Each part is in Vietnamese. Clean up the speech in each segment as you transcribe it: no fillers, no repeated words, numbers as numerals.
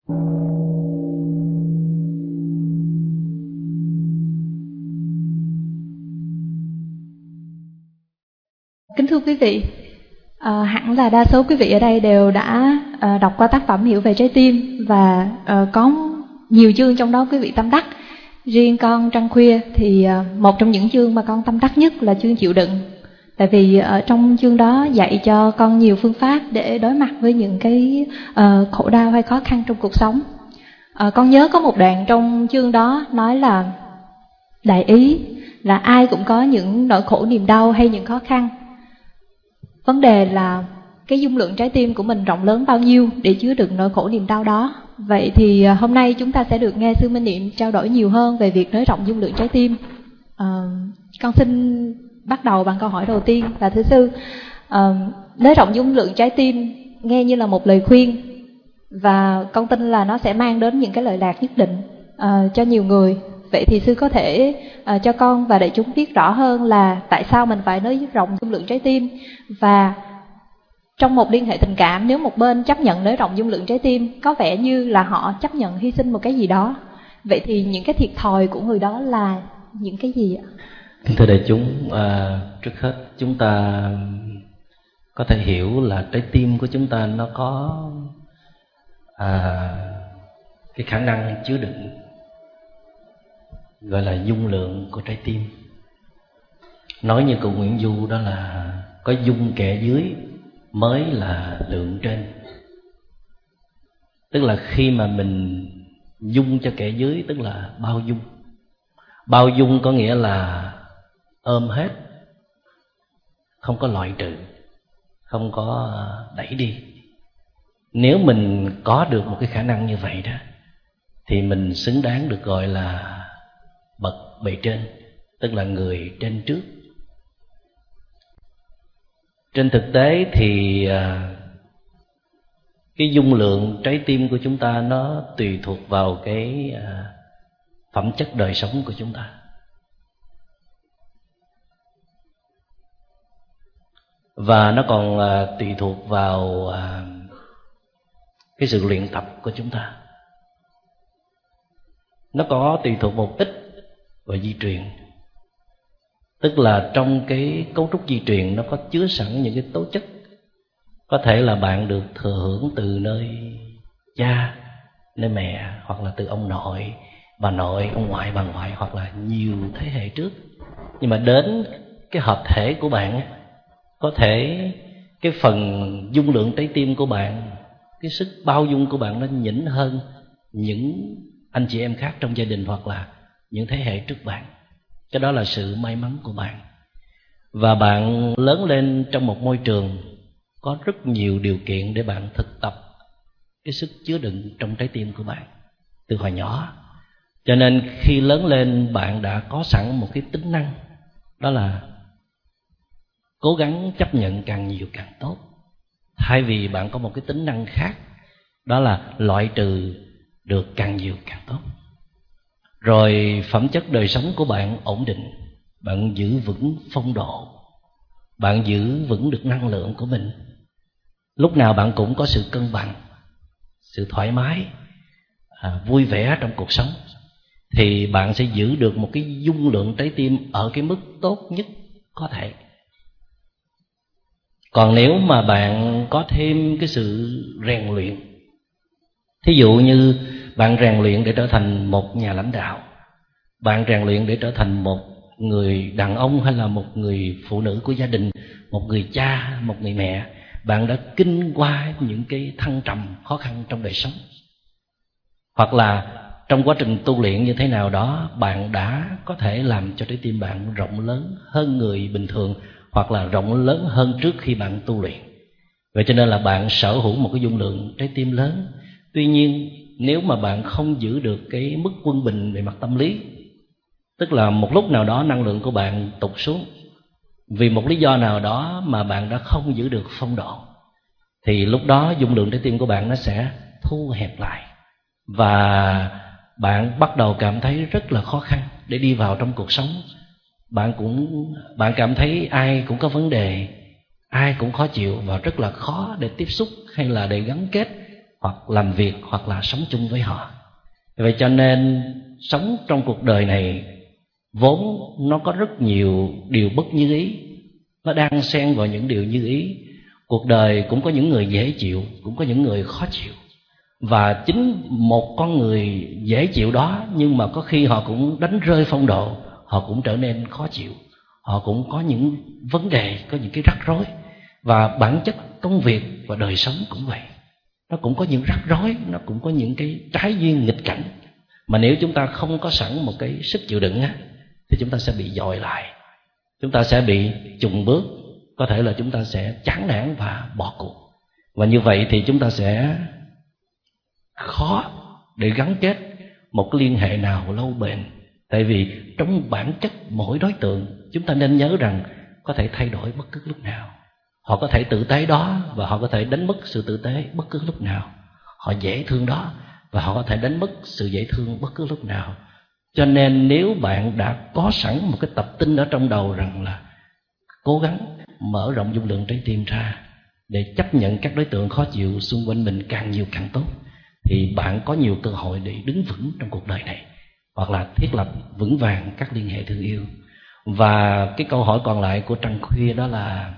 Kính thưa quý vị, hẳn là đa số quý vị ở đây đều đã đọc qua tác phẩm Hiểu về trái tim và có nhiều chương trong đó quý vị tâm đắc. Riêng con Trăng Khuya thì một trong những chương mà con tâm đắc nhất là chương chịu đựng. Tại vì ở trong chương đó dạy cho con nhiều phương pháp để đối mặt với những cái khổ đau hay khó khăn trong cuộc sống. Con nhớ có một đoạn trong chương đó nói là đại ý là ai cũng có những nỗi khổ niềm đau hay những khó khăn. Vấn đề là cái dung lượng trái tim của mình rộng lớn bao nhiêu để chứa đựng nỗi khổ niềm đau đó. Vậy thì hôm nay chúng ta sẽ được nghe Sư Minh Niệm trao đổi nhiều hơn về việc nới rộng dung lượng trái tim. Con xin bắt đầu bằng câu hỏi đầu tiên là thưa Sư, nới rộng dung lượng trái tim nghe như là một lời khuyên và con tin là nó sẽ mang đến những cái lợi lạc nhất định cho nhiều người. Vậy thì Sư có thể cho con và đại chúng biết rõ hơn là tại sao mình phải nới rộng dung lượng trái tim, và trong một liên hệ tình cảm nếu một bên chấp nhận nới rộng dung lượng trái tim có vẻ như là họ chấp nhận hy sinh một cái gì đó. Vậy thì những cái thiệt thòi của người đó là những cái gì ạ? Thưa đại chúng, trước hết chúng ta có thể hiểu là trái tim của chúng ta nó có cái khả năng chứa đựng gọi là dung lượng của trái tim. Nói như cụ Nguyễn Du đó là có dung kẻ dưới mới là lượng trên. Tức là khi mà mình dung cho kẻ dưới tức là bao dung. Bao dung có nghĩa là ôm hết, không có loại trừ, không có đẩy đi. Nếu mình có được một cái khả năng như vậy đó thì mình xứng đáng được gọi là bậc bề trên, tức là người trên trước. Trên thực tế thì cái dung lượng trái tim của chúng ta nó tùy thuộc vào cái phẩm chất đời sống của chúng ta. Và nó còn tùy thuộc vào cái sự luyện tập của chúng ta. Nó có tùy thuộc một ít vào di truyền. Tức là trong cái cấu trúc di truyền nó có chứa sẵn những cái tố chất. Có thể là bạn được thừa hưởng từ nơi cha, nơi mẹ, hoặc là từ ông nội, bà nội, ông ngoại, bà ngoại, hoặc là nhiều thế hệ trước. Nhưng mà đến cái hợp thể của bạn, có thể cái phần dung lượng trái tim của bạn, cái sức bao dung của bạn nó nhỉnh hơn những anh chị em khác trong gia đình hoặc là những thế hệ trước bạn. Cái đó là sự may mắn của bạn. Và bạn lớn lên trong một môi trường có rất nhiều điều kiện để bạn thực tập cái sức chứa đựng trong trái tim của bạn từ hồi nhỏ. Cho nên khi lớn lên bạn đã có sẵn một cái tính năng, đó là cố gắng chấp nhận càng nhiều càng tốt. Thay vì bạn có một cái tính năng khác, đó là loại trừ được càng nhiều càng tốt. Rồi phẩm chất đời sống của bạn ổn định, bạn giữ vững phong độ, bạn giữ vững được năng lượng của mình. Lúc nào bạn cũng có sự cân bằng, sự thoải mái, vui vẻ trong cuộc sống. Thì bạn sẽ giữ được một cái dung lượng trái tim ở cái mức tốt nhất có thể. Còn nếu mà bạn có thêm cái sự rèn luyện, thí dụ như bạn rèn luyện để trở thành một nhà lãnh đạo, bạn rèn luyện để trở thành một người đàn ông hay là một người phụ nữ của gia đình, một người cha, một người mẹ, bạn đã kinh qua những cái thăng trầm khó khăn trong đời sống. Hoặc là trong quá trình tu luyện như thế nào đó, bạn đã có thể làm cho trái tim bạn rộng lớn hơn người bình thường, hoặc là rộng lớn hơn trước khi bạn tu luyện. Vậy cho nên là bạn sở hữu một cái dung lượng trái tim lớn. Tuy nhiên nếu mà bạn không giữ được cái mức quân bình về mặt tâm lý, tức là một lúc nào đó năng lượng của bạn tụt xuống, vì một lý do nào đó mà bạn đã không giữ được phong độ, thì lúc đó dung lượng trái tim của bạn nó sẽ thu hẹp lại. Và bạn bắt đầu cảm thấy rất là khó khăn để đi vào trong cuộc sống. Bạn cảm thấy ai cũng có vấn đề, ai cũng khó chịu và rất là khó để tiếp xúc hay là để gắn kết hoặc làm việc, hoặc là sống chung với họ. Vậy cho nên sống trong cuộc đời này vốn nó có rất nhiều điều bất như ý, nó đang xen vào những điều như ý. Cuộc đời cũng có những người dễ chịu, cũng có những người khó chịu. Và chính một con người dễ chịu đó, nhưng mà có khi họ cũng đánh rơi phong độ, họ cũng trở nên khó chịu, họ cũng có những vấn đề, có những cái rắc rối. Và bản chất công việc và đời sống cũng vậy, nó cũng có những rắc rối, nó cũng có những cái trái duyên nghịch cảnh. Mà nếu chúng ta không có sẵn một cái sức chịu đựng á, thì chúng ta sẽ bị dội lại, chúng ta sẽ bị chùng bước, có thể là chúng ta sẽ chán nản và bỏ cuộc. Và như vậy thì chúng ta sẽ khó để gắn kết một cái liên hệ nào lâu bền. Tại vì trong bản chất mỗi đối tượng, chúng ta nên nhớ rằng có thể thay đổi bất cứ lúc nào. Họ có thể tử tế đó và họ có thể đánh mất sự tử tế bất cứ lúc nào. Họ dễ thương đó và họ có thể đánh mất sự dễ thương bất cứ lúc nào. Cho nên nếu bạn đã có sẵn một cái tập tin ở trong đầu rằng là cố gắng mở rộng dung lượng trái tim ra để chấp nhận các đối tượng khó chịu xung quanh mình càng nhiều càng tốt, thì bạn có nhiều cơ hội để đứng vững trong cuộc đời này, hoặc là thiết lập vững vàng các liên hệ thương yêu. Và cái câu hỏi còn lại của Trăng Khuya đó là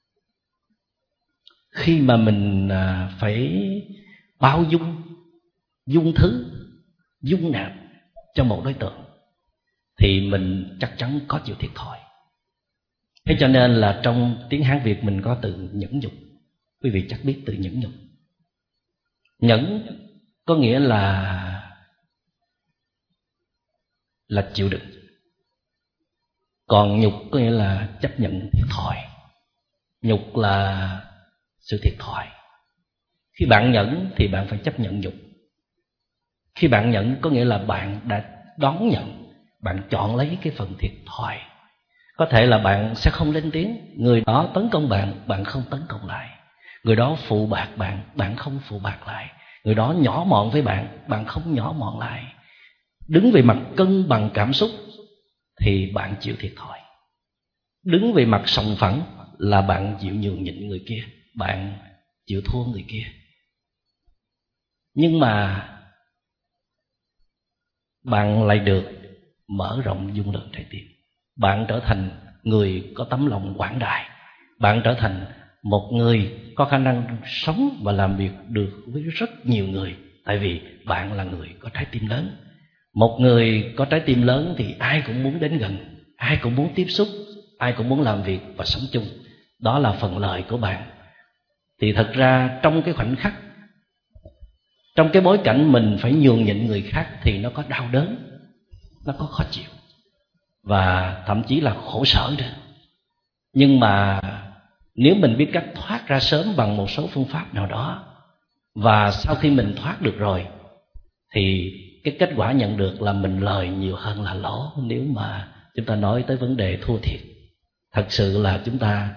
khi mà mình phải bao dung thứ, dung nạp cho một đối tượng thì mình chắc chắn có chịu thiệt thòi. Thế cho nên là trong tiếng Hán Việt mình có từ nhẫn nhục. Quý vị chắc biết từ nhẫn nhục. Nhẫn có nghĩa là chịu đựng, còn nhục có nghĩa là chấp nhận thiệt thòi. Nhục là sự thiệt thòi. Khi bạn nhẫn thì bạn phải chấp nhận nhục. Khi bạn nhẫn có nghĩa là bạn đã đón nhận, bạn chọn lấy cái phần thiệt thòi. Có thể là bạn sẽ không lên tiếng, người đó tấn công bạn, bạn không tấn công lại. Người đó phụ bạc bạn, bạn không phụ bạc lại. Người đó nhỏ mọn với bạn, bạn không nhỏ mọn lại. Đứng về mặt cân bằng cảm xúc thì bạn chịu thiệt thòi. Đứng về mặt sòng phẳng là bạn chịu nhường nhịn người kia, bạn chịu thua người kia. Nhưng mà bạn lại được mở rộng dung lượng trái tim. Bạn trở thành người có tấm lòng quảng đại. Bạn trở thành một người có khả năng sống và làm việc được với rất nhiều người. Tại vì bạn là người có trái tim lớn. Một người có trái tim lớn thì ai cũng muốn đến gần, ai cũng muốn tiếp xúc, ai cũng muốn làm việc và sống chung. Đó là phần lợi của bạn. Thì thật ra trong cái khoảnh khắc, trong cái bối cảnh mình phải nhường nhịn người khác thì nó có đau đớn, nó có khó chịu và thậm chí là khổ sở nữa. Nhưng mà nếu mình biết cách thoát ra sớm bằng một số phương pháp nào đó, và sau khi mình thoát được rồi thì cái kết quả nhận được là mình lời nhiều hơn là lỗ. Nếu mà chúng ta nói tới vấn đề thua thiệt, thật sự là chúng ta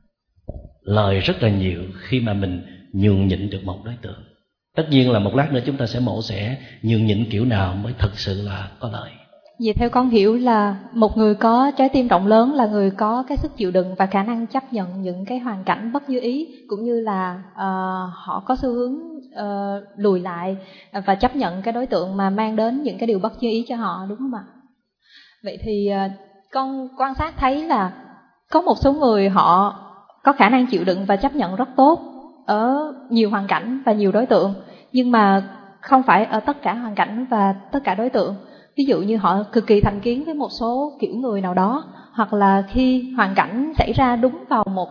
lời rất là nhiều khi mà mình nhường nhịn được một đối tượng. Tất nhiên là một lát nữa chúng ta sẽ mổ xẻ nhường nhịn kiểu nào mới thật sự là có lợi. Vậy theo con hiểu là một người có trái tim rộng lớn là người có cái sức chịu đựng và khả năng chấp nhận những cái hoàn cảnh bất như ý, cũng như là họ có xu hướng lùi lại và chấp nhận cái đối tượng mà mang đến những cái điều bất như ý cho họ, đúng không ạ? Vậy thì con quan sát thấy là có một số người họ có khả năng chịu đựng và chấp nhận rất tốt ở nhiều hoàn cảnh và nhiều đối tượng, nhưng mà không phải ở tất cả hoàn cảnh và tất cả đối tượng. Ví dụ như họ cực kỳ thành kiến với một số kiểu người nào đó, hoặc là khi hoàn cảnh xảy ra đúng vào một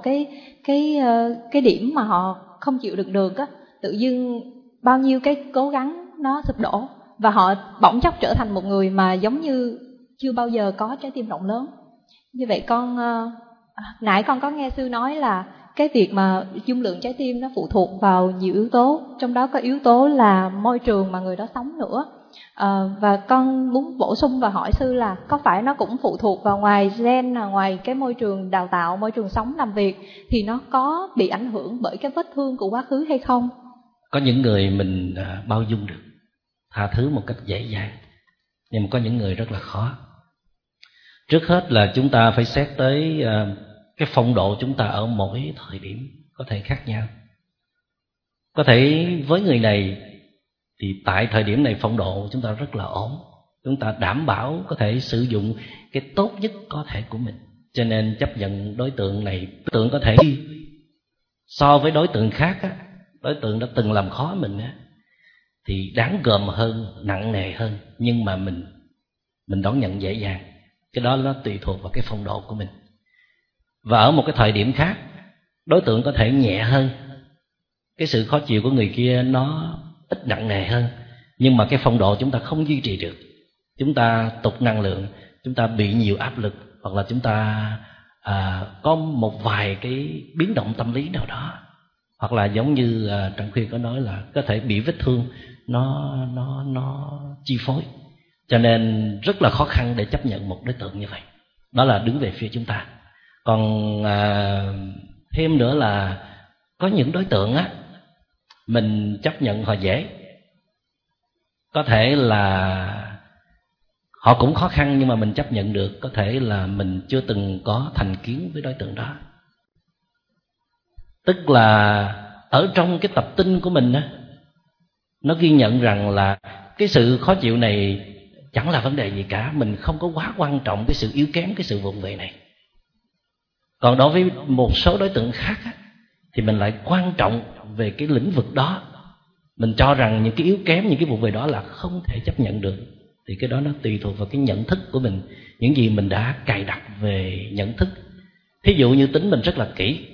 cái điểm mà họ không chịu đựng được á, tự dưng bao nhiêu cái cố gắng nó sụp đổ và họ bỗng chốc trở thành một người mà giống như chưa bao giờ có trái tim rộng lớn. Như vậy nãy con có nghe sư nói là cái việc mà dung lượng trái tim nó phụ thuộc vào nhiều yếu tố, trong đó có yếu tố là môi trường mà người đó sống nữa. Và con muốn bổ sung và hỏi sư là có phải nó cũng phụ thuộc vào ngoài gen, ngoài cái môi trường đào tạo, môi trường sống làm việc, thì nó có bị ảnh hưởng bởi cái vết thương của quá khứ hay không? Có những người mình bao dung được, tha thứ một cách dễ dàng, nhưng mà có những người rất là khó. Trước hết là chúng ta phải xét tới cái phong độ chúng ta ở mỗi thời điểm có thể khác nhau. Có thể với người này thì tại thời điểm này phong độ chúng ta rất là ổn, chúng ta đảm bảo có thể sử dụng cái tốt nhất có thể của mình, cho nên chấp nhận đối tượng này. Đối tượng có thể so với đối tượng khác á, đối tượng đã từng làm khó mình á, thì đáng gờm hơn, nặng nề hơn, nhưng mà mình đón nhận dễ dàng. Cái đó nó tùy thuộc vào cái phong độ của mình. Và ở một cái thời điểm khác, đối tượng có thể nhẹ hơn, cái sự khó chịu của người kia nó ít nặng nề hơn, nhưng mà cái phong độ chúng ta không duy trì được, chúng ta tụt năng lượng, chúng ta bị nhiều áp lực, hoặc là chúng ta có một vài cái biến động tâm lý nào đó, hoặc là giống như Trần Khuyên có nói là có thể bị vết thương nó chi phối, cho nên rất là khó khăn để chấp nhận một đối tượng như vậy. Đó là đứng về phía chúng ta. Còn thêm nữa là có những đối tượng á, mình chấp nhận họ dễ, có thể là họ cũng khó khăn nhưng mà mình chấp nhận được. Có thể là mình chưa từng có thành kiến với đối tượng đó, tức là ở trong cái tập tin của mình á, nó ghi nhận rằng là cái sự khó chịu này chẳng là vấn đề gì cả, mình không có quá quan trọng cái sự yếu kém, cái sự vụng về này. Còn đối với một số đối tượng khác á, thì mình lại quan trọng về cái lĩnh vực đó, mình cho rằng những cái yếu kém, những cái vụng về đó là không thể chấp nhận được. Thì cái đó nó tùy thuộc vào cái nhận thức của mình, những gì mình đã cài đặt về nhận thức. Thí dụ như tính mình rất là kỹ,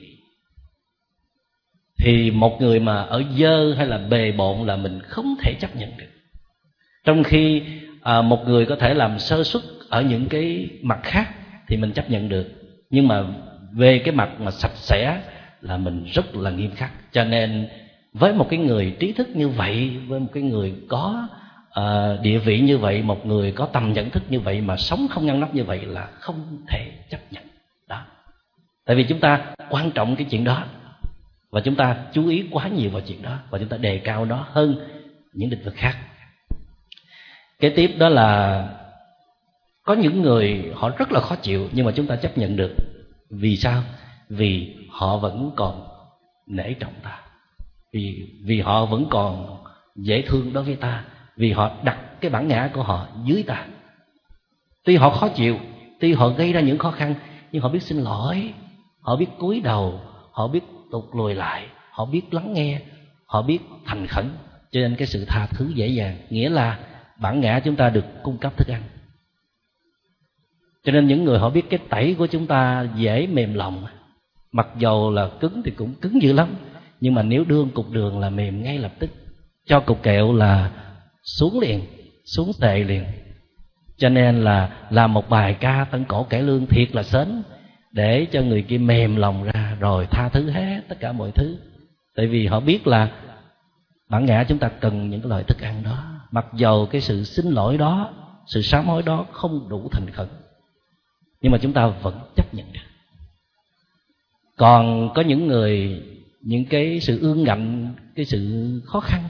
thì một người mà ở dơ hay là bề bộn là mình không thể chấp nhận được. Trong khi một người có thể làm sơ suất ở những cái mặt khác thì mình chấp nhận được, nhưng mà về cái mặt mà sạch sẽ là mình rất là nghiêm khắc. Cho nên với một cái người trí thức như vậy, với một cái người có địa vị như vậy, một người có tầm nhận thức như vậy mà sống không ngăn nắp như vậy là không thể chấp nhận đó. Tại vì chúng ta quan trọng cái chuyện đó, và chúng ta chú ý quá nhiều vào chuyện đó, và chúng ta đề cao nó hơn những lĩnh vực khác. Kế tiếp đó là có những người họ rất là khó chịu nhưng mà chúng ta chấp nhận được. Vì sao? Vì họ vẫn còn nể trọng ta, vì họ vẫn còn dễ thương đối với ta, vì họ đặt cái bản ngã của họ dưới ta. Tuy họ khó chịu, tuy họ gây ra những khó khăn, nhưng họ biết xin lỗi, họ biết cúi đầu, họ biết tụt lùi lại, họ biết lắng nghe, họ biết thành khẩn. Cho nên cái sự tha thứ dễ dàng, nghĩa là bản ngã chúng ta được cung cấp thức ăn. Cho nên những người họ biết cái tẩy của chúng ta dễ mềm lòng. Mặc dầu là cứng thì cũng cứng dữ lắm, nhưng mà nếu đương cục đường là mềm ngay lập tức, cho cục kẹo là xuống liền, xuống tệ liền. Cho nên là làm một bài ca Tân Cổ Cải Lương thiệt là sến, để cho người kia mềm lòng ra rồi tha thứ hết tất cả mọi thứ. Tại vì họ biết là bản ngã chúng ta cần những cái loại thức ăn đó, mặc dầu cái sự xin lỗi đó, sự sám hối đó không đủ thành khẩn, nhưng mà chúng ta vẫn chấp nhận được. Còn có những người, những cái sự ương ngạnh, cái sự khó khăn,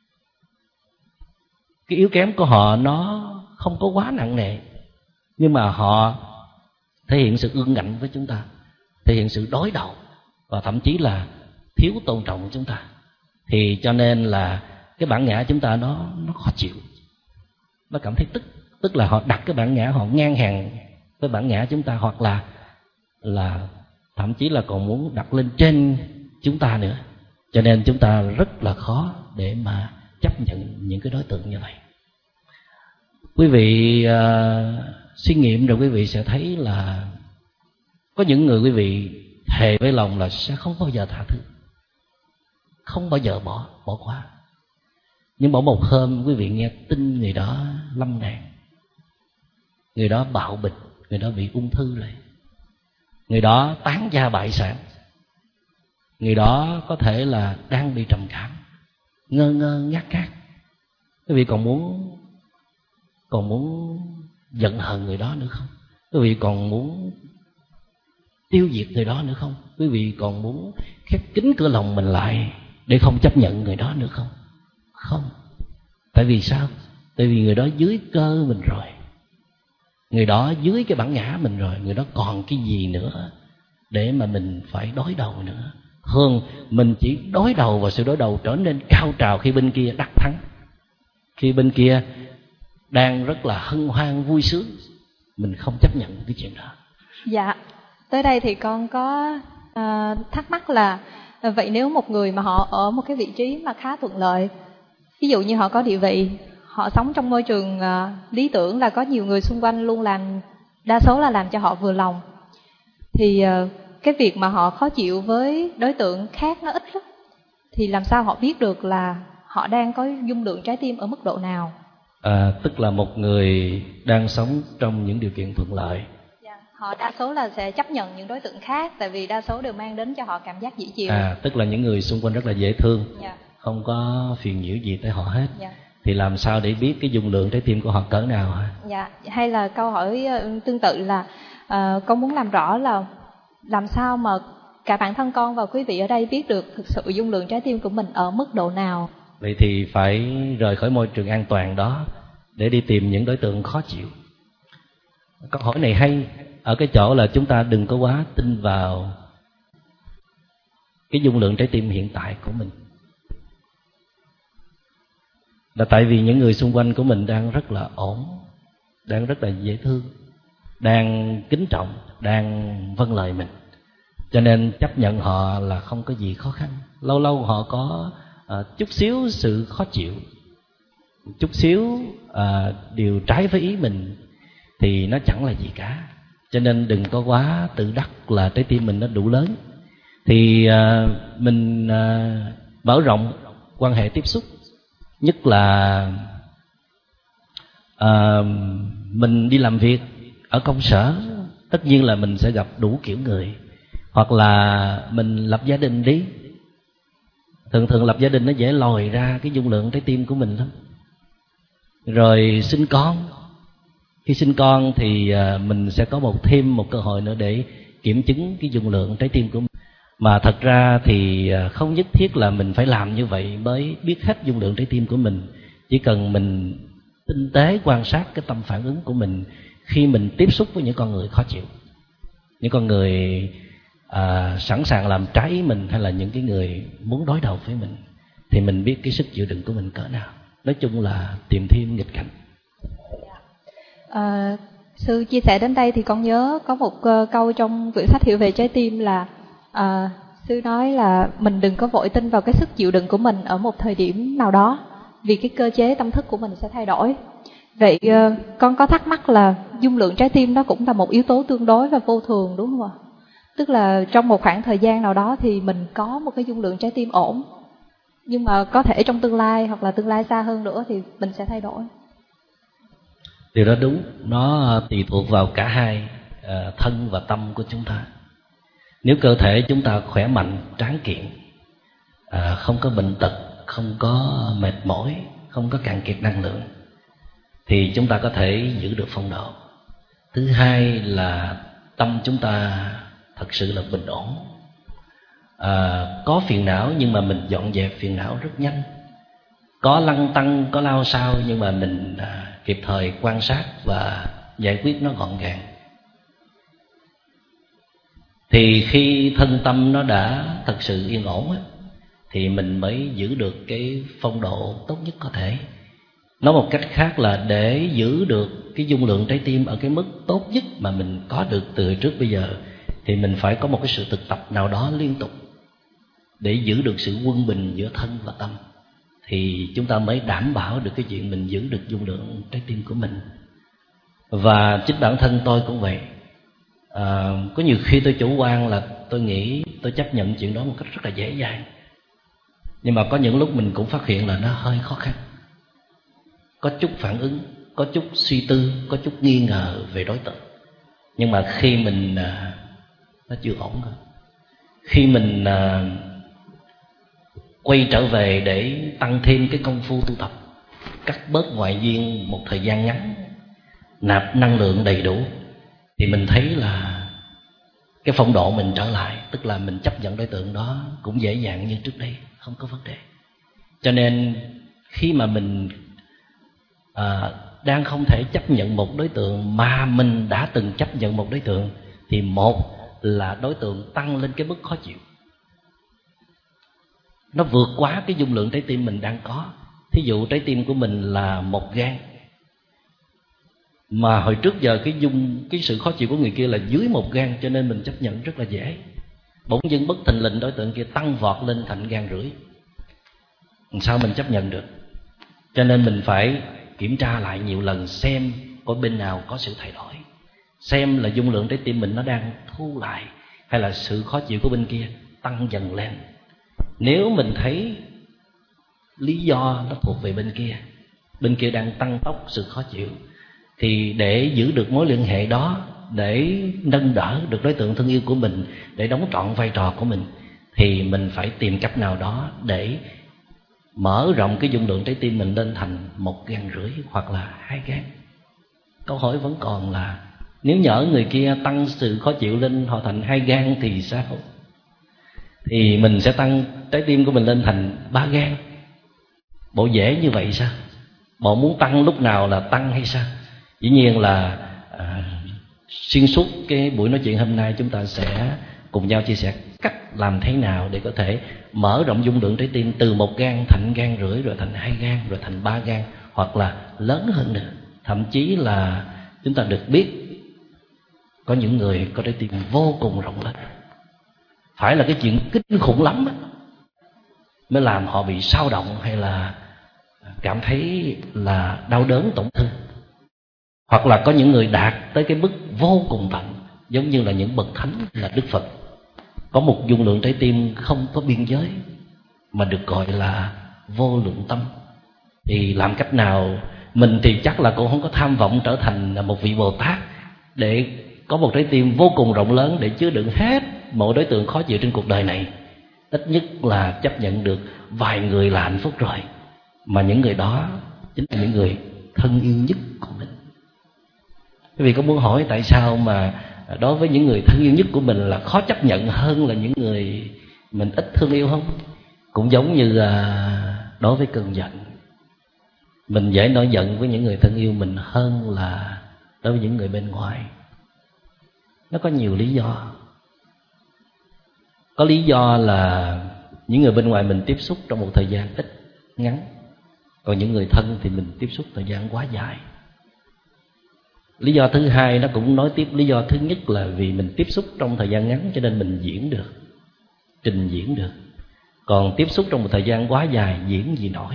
cái yếu kém của họ nó không có quá nặng nề, nhưng mà họ thể hiện sự ương ngạnh với chúng ta, thể hiện sự đối đầu, và thậm chí là thiếu tôn trọng chúng ta. Thì cho nên là cái bản ngã chúng ta nó khó chịu, nó cảm thấy tức là họ đặt cái bản ngã họ ngang hàng với bản ngã chúng ta, hoặc là thậm chí là còn muốn đặt lên trên chúng ta nữa. Cho nên chúng ta rất là khó để mà chấp nhận những cái đối tượng như vậy. Quý vị suy nghiệm rồi quý vị sẽ thấy là có những người quý vị thề với lòng là sẽ không bao giờ tha thứ, không bao giờ bỏ qua. Nhưng bỏ một hôm quý vị nghe tin người đó lâm nạn, người đó bạo bệnh, người đó bị ung thư lại, người đó tán gia bại sản, người đó có thể là đang bị trầm cảm, ngơ ngác. Quý vị còn muốn giận hờn người đó nữa không? Quý vị còn muốn tiêu diệt người đó nữa không? Quý vị còn muốn khép kín cửa lòng mình lại để không chấp nhận người đó nữa không? Không. Tại vì sao? Tại vì người đó dưới cơ mình rồi, người đó dưới cái bản ngã mình rồi, người đó còn cái gì nữa để mà mình phải đối đầu nữa. Thường mình chỉ đối đầu, và sự đối đầu trở nên cao trào khi bên kia đắc thắng, khi bên kia đang rất là hân hoan vui sướng. Mình không chấp nhận cái chuyện đó. Dạ, tới đây thì con có thắc mắc là vậy nếu một người mà họ ở một cái vị trí mà khá thuận lợi, ví dụ như họ có địa vị, họ sống trong môi trường lý tưởng là có nhiều người xung quanh luôn làm, đa số là làm cho họ vừa lòng, thì cái việc mà họ khó chịu với đối tượng khác nó ít lắm, thì làm sao họ biết được là họ đang có dung lượng trái tim ở mức độ nào? Tức là một người đang sống trong những điều kiện thuận lợi, họ đa số là sẽ chấp nhận những đối tượng khác, tại vì đa số đều mang đến cho họ cảm giác dễ chịu. Tức là những người xung quanh rất là dễ thương, không có phiền nhiễu gì tới họ hết. Thì làm sao để biết cái dung lượng trái tim của họ cỡ nào hả? Dạ, hay là câu hỏi tương tự là con muốn làm rõ là làm sao mà cả bản thân con và quý vị ở đây biết được thực sự dung lượng trái tim của mình ở mức độ nào? Vậy thì phải rời khỏi môi trường an toàn đó để đi tìm những đối tượng khó chịu. Câu hỏi này hay ở cái chỗ là chúng ta đừng có quá tin vào cái dung lượng trái tim hiện tại của mình, là tại vì những người xung quanh của mình đang rất là ổn, đang rất là dễ thương, đang kính trọng, đang vâng lời mình, cho nên chấp nhận họ là không có gì khó khăn. Lâu lâu họ có chút xíu sự khó chịu, chút xíu điều trái với ý mình, thì nó chẳng là gì cả. Cho nên đừng có quá tự đắc là trái tim mình nó đủ lớn. Thì mình mở rộng quan hệ tiếp xúc, nhất là mình đi làm việc ở công sở, tất nhiên là mình sẽ gặp đủ kiểu người. Hoặc là mình lập gia đình đi, thường lập gia đình nó dễ lòi ra cái dung lượng trái tim của mình lắm. Rồi sinh con, khi sinh con thì mình sẽ có thêm một cơ hội nữa để kiểm chứng cái dung lượng trái tim của mình. Mà thật ra thì không nhất thiết là mình phải làm như vậy mới biết hết dung lượng trái tim của mình. Chỉ cần mình tinh tế quan sát cái tâm phản ứng của mình khi mình tiếp xúc với những con người khó chịu, những con người sẵn sàng làm trái ý mình, hay là những cái người muốn đối đầu với mình, thì mình biết cái sức chịu đựng của mình cỡ nào. Nói chung là tìm thêm nghịch cảnh. Sư chia sẻ đến đây thì con nhớ có một câu trong quyển sách Hiểu về trái tim là sư nói là mình đừng có vội tin vào cái sức chịu đựng của mình ở một thời điểm nào đó, vì cái cơ chế tâm thức của mình sẽ thay đổi. Vậy con có thắc mắc là dung lượng trái tim đó cũng là một yếu tố tương đối và vô thường, đúng không ạ? Tức là trong một khoảng thời gian nào đó thì mình có một cái dung lượng trái tim ổn, nhưng mà có thể trong tương lai hoặc là tương lai xa hơn nữa thì mình sẽ thay đổi. Điều đó đúng, nó tùy thuộc vào cả hai, thân và tâm của chúng ta. Nếu cơ thể chúng ta khỏe mạnh, tráng kiện, không có bệnh tật, không có mệt mỏi, không có cạn kiệt năng lượng, thì chúng ta có thể giữ được phong độ. Thứ hai là tâm chúng ta thật sự là bình ổn, có phiền não nhưng mà mình dọn dẹp phiền não rất nhanh, có lăn tăn, có lao sao nhưng mà mình kịp thời quan sát và giải quyết nó gọn gàng. Thì khi thân tâm nó đã thật sự yên ổn thì mình mới giữ được cái phong độ tốt nhất có thể. Nói một cách khác là để giữ được cái dung lượng trái tim ở cái mức tốt nhất mà mình có được từ hồi trước bây giờ, thì mình phải có một cái sự thực tập nào đó liên tục để giữ được sự quân bình giữa thân và tâm, thì chúng ta mới đảm bảo được cái chuyện mình giữ được dung lượng trái tim của mình. Và chính bản thân tôi cũng vậy. Có nhiều khi tôi chủ quan là tôi nghĩ tôi chấp nhận chuyện đó một cách rất là dễ dàng, nhưng mà có những lúc mình cũng phát hiện là nó hơi khó khăn, có chút phản ứng, có chút suy tư, có chút nghi ngờ về đối tượng. Nhưng mà khi mình nó chưa ổn rồi, khi mình quay trở về để tăng thêm cái công phu tu tập, cắt bớt ngoại duyên một thời gian ngắn, nạp năng lượng đầy đủ, thì mình thấy là cái phong độ mình trở lại, tức là mình chấp nhận đối tượng đó cũng dễ dàng như trước đây, không có vấn đề. Cho nên khi mà mình đang không thể chấp nhận một đối tượng mà mình đã từng chấp nhận một đối tượng, thì một là đối tượng tăng lên cái mức khó chịu, nó vượt quá cái dung lượng trái tim mình đang có. Thí dụ trái tim của mình là 1 gang, mà hồi trước giờ cái sự khó chịu của người kia là dưới 1 gang, cho nên mình chấp nhận rất là dễ. Bỗng dưng bất thình lình đối tượng kia tăng vọt lên thành 1,5 gang, sao mình chấp nhận được? Cho nên mình phải kiểm tra lại nhiều lần, xem có bên nào có sự thay đổi, xem là dung lượng trái tim mình nó đang thu lại, hay là sự khó chịu của bên kia tăng dần lên. Nếu mình thấy lý do nó thuộc về bên kia đang tăng tốc sự khó chịu, thì để giữ được mối liên hệ đó, để nâng đỡ được đối tượng thân yêu của mình, để đóng trọn vai trò của mình, thì mình phải tìm cách nào đó để mở rộng cái dung lượng trái tim mình lên thành 1,5 gang hoặc là 2 gang. Câu hỏi vẫn còn là nếu nhỡ người kia tăng sự khó chịu lên họ thành 2 gang thì sao? Thì mình sẽ tăng trái tim của mình lên thành 3 gang. Bộ dễ như vậy sao? Bộ muốn tăng lúc nào là tăng hay sao? Dĩ nhiên là xuyên suốt cái buổi nói chuyện hôm nay chúng ta sẽ cùng nhau chia sẻ cách làm thế nào để có thể mở rộng dung lượng trái tim từ 1 gang thành 1,5 gang, rồi thành 2 gang, rồi thành 3 gang, hoặc là lớn hơn nữa. Thậm chí là chúng ta được biết có những người có trái tim vô cùng rộng lớn, phải là cái chuyện kinh khủng lắm đó, mới làm họ bị xao động hay là cảm thấy là đau đớn, tổn thương. Hoặc là có những người đạt tới cái mức vô cùng tận, giống như là những bậc thánh là Đức Phật, có một dung lượng trái tim không có biên giới, mà được gọi là vô lượng tâm. Thì làm cách nào? Mình thì chắc là cũng không có tham vọng trở thành một vị Bồ Tát để có một trái tim vô cùng rộng lớn để chứa đựng hết mọi đối tượng khó chịu trên cuộc đời này. Ít nhất là chấp nhận được vài người là hạnh phúc rồi, mà những người đó chính là những người thân yêu nhất của mình. Quý vị có muốn hỏi tại sao mà đối với những người thân yêu nhất của mình là khó chấp nhận hơn là những người mình ít thương yêu không? Cũng giống như đối với cơn giận, mình dễ nổi giận với những người thân yêu mình hơn là đối với những người bên ngoài. Nó có nhiều lý do. Có lý do là những người bên ngoài mình tiếp xúc trong một thời gian ít, ngắn, còn những người thân thì mình tiếp xúc thời gian quá dài. Lý do thứ hai nó cũng nói tiếp lý do thứ nhất là vì mình tiếp xúc trong thời gian ngắn cho nên mình diễn được, trình diễn được. Còn tiếp xúc trong một thời gian quá dài diễn gì nổi.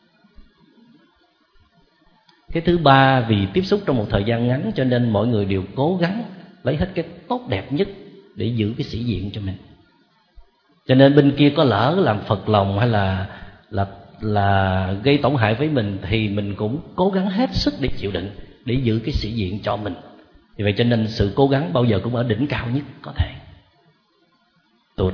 Cái thứ ba, vì tiếp xúc trong một thời gian ngắn cho nên mọi người đều cố gắng lấy hết cái tốt đẹp nhất để giữ cái sĩ diện cho mình. Cho nên bên kia có lỡ làm phật lòng hay là gây tổn hại với mình thì mình cũng cố gắng hết sức để chịu đựng, để giữ cái sĩ diện cho mình. Vì vậy cho nên sự cố gắng bao giờ cũng ở đỉnh cao nhất có thể. Tụt.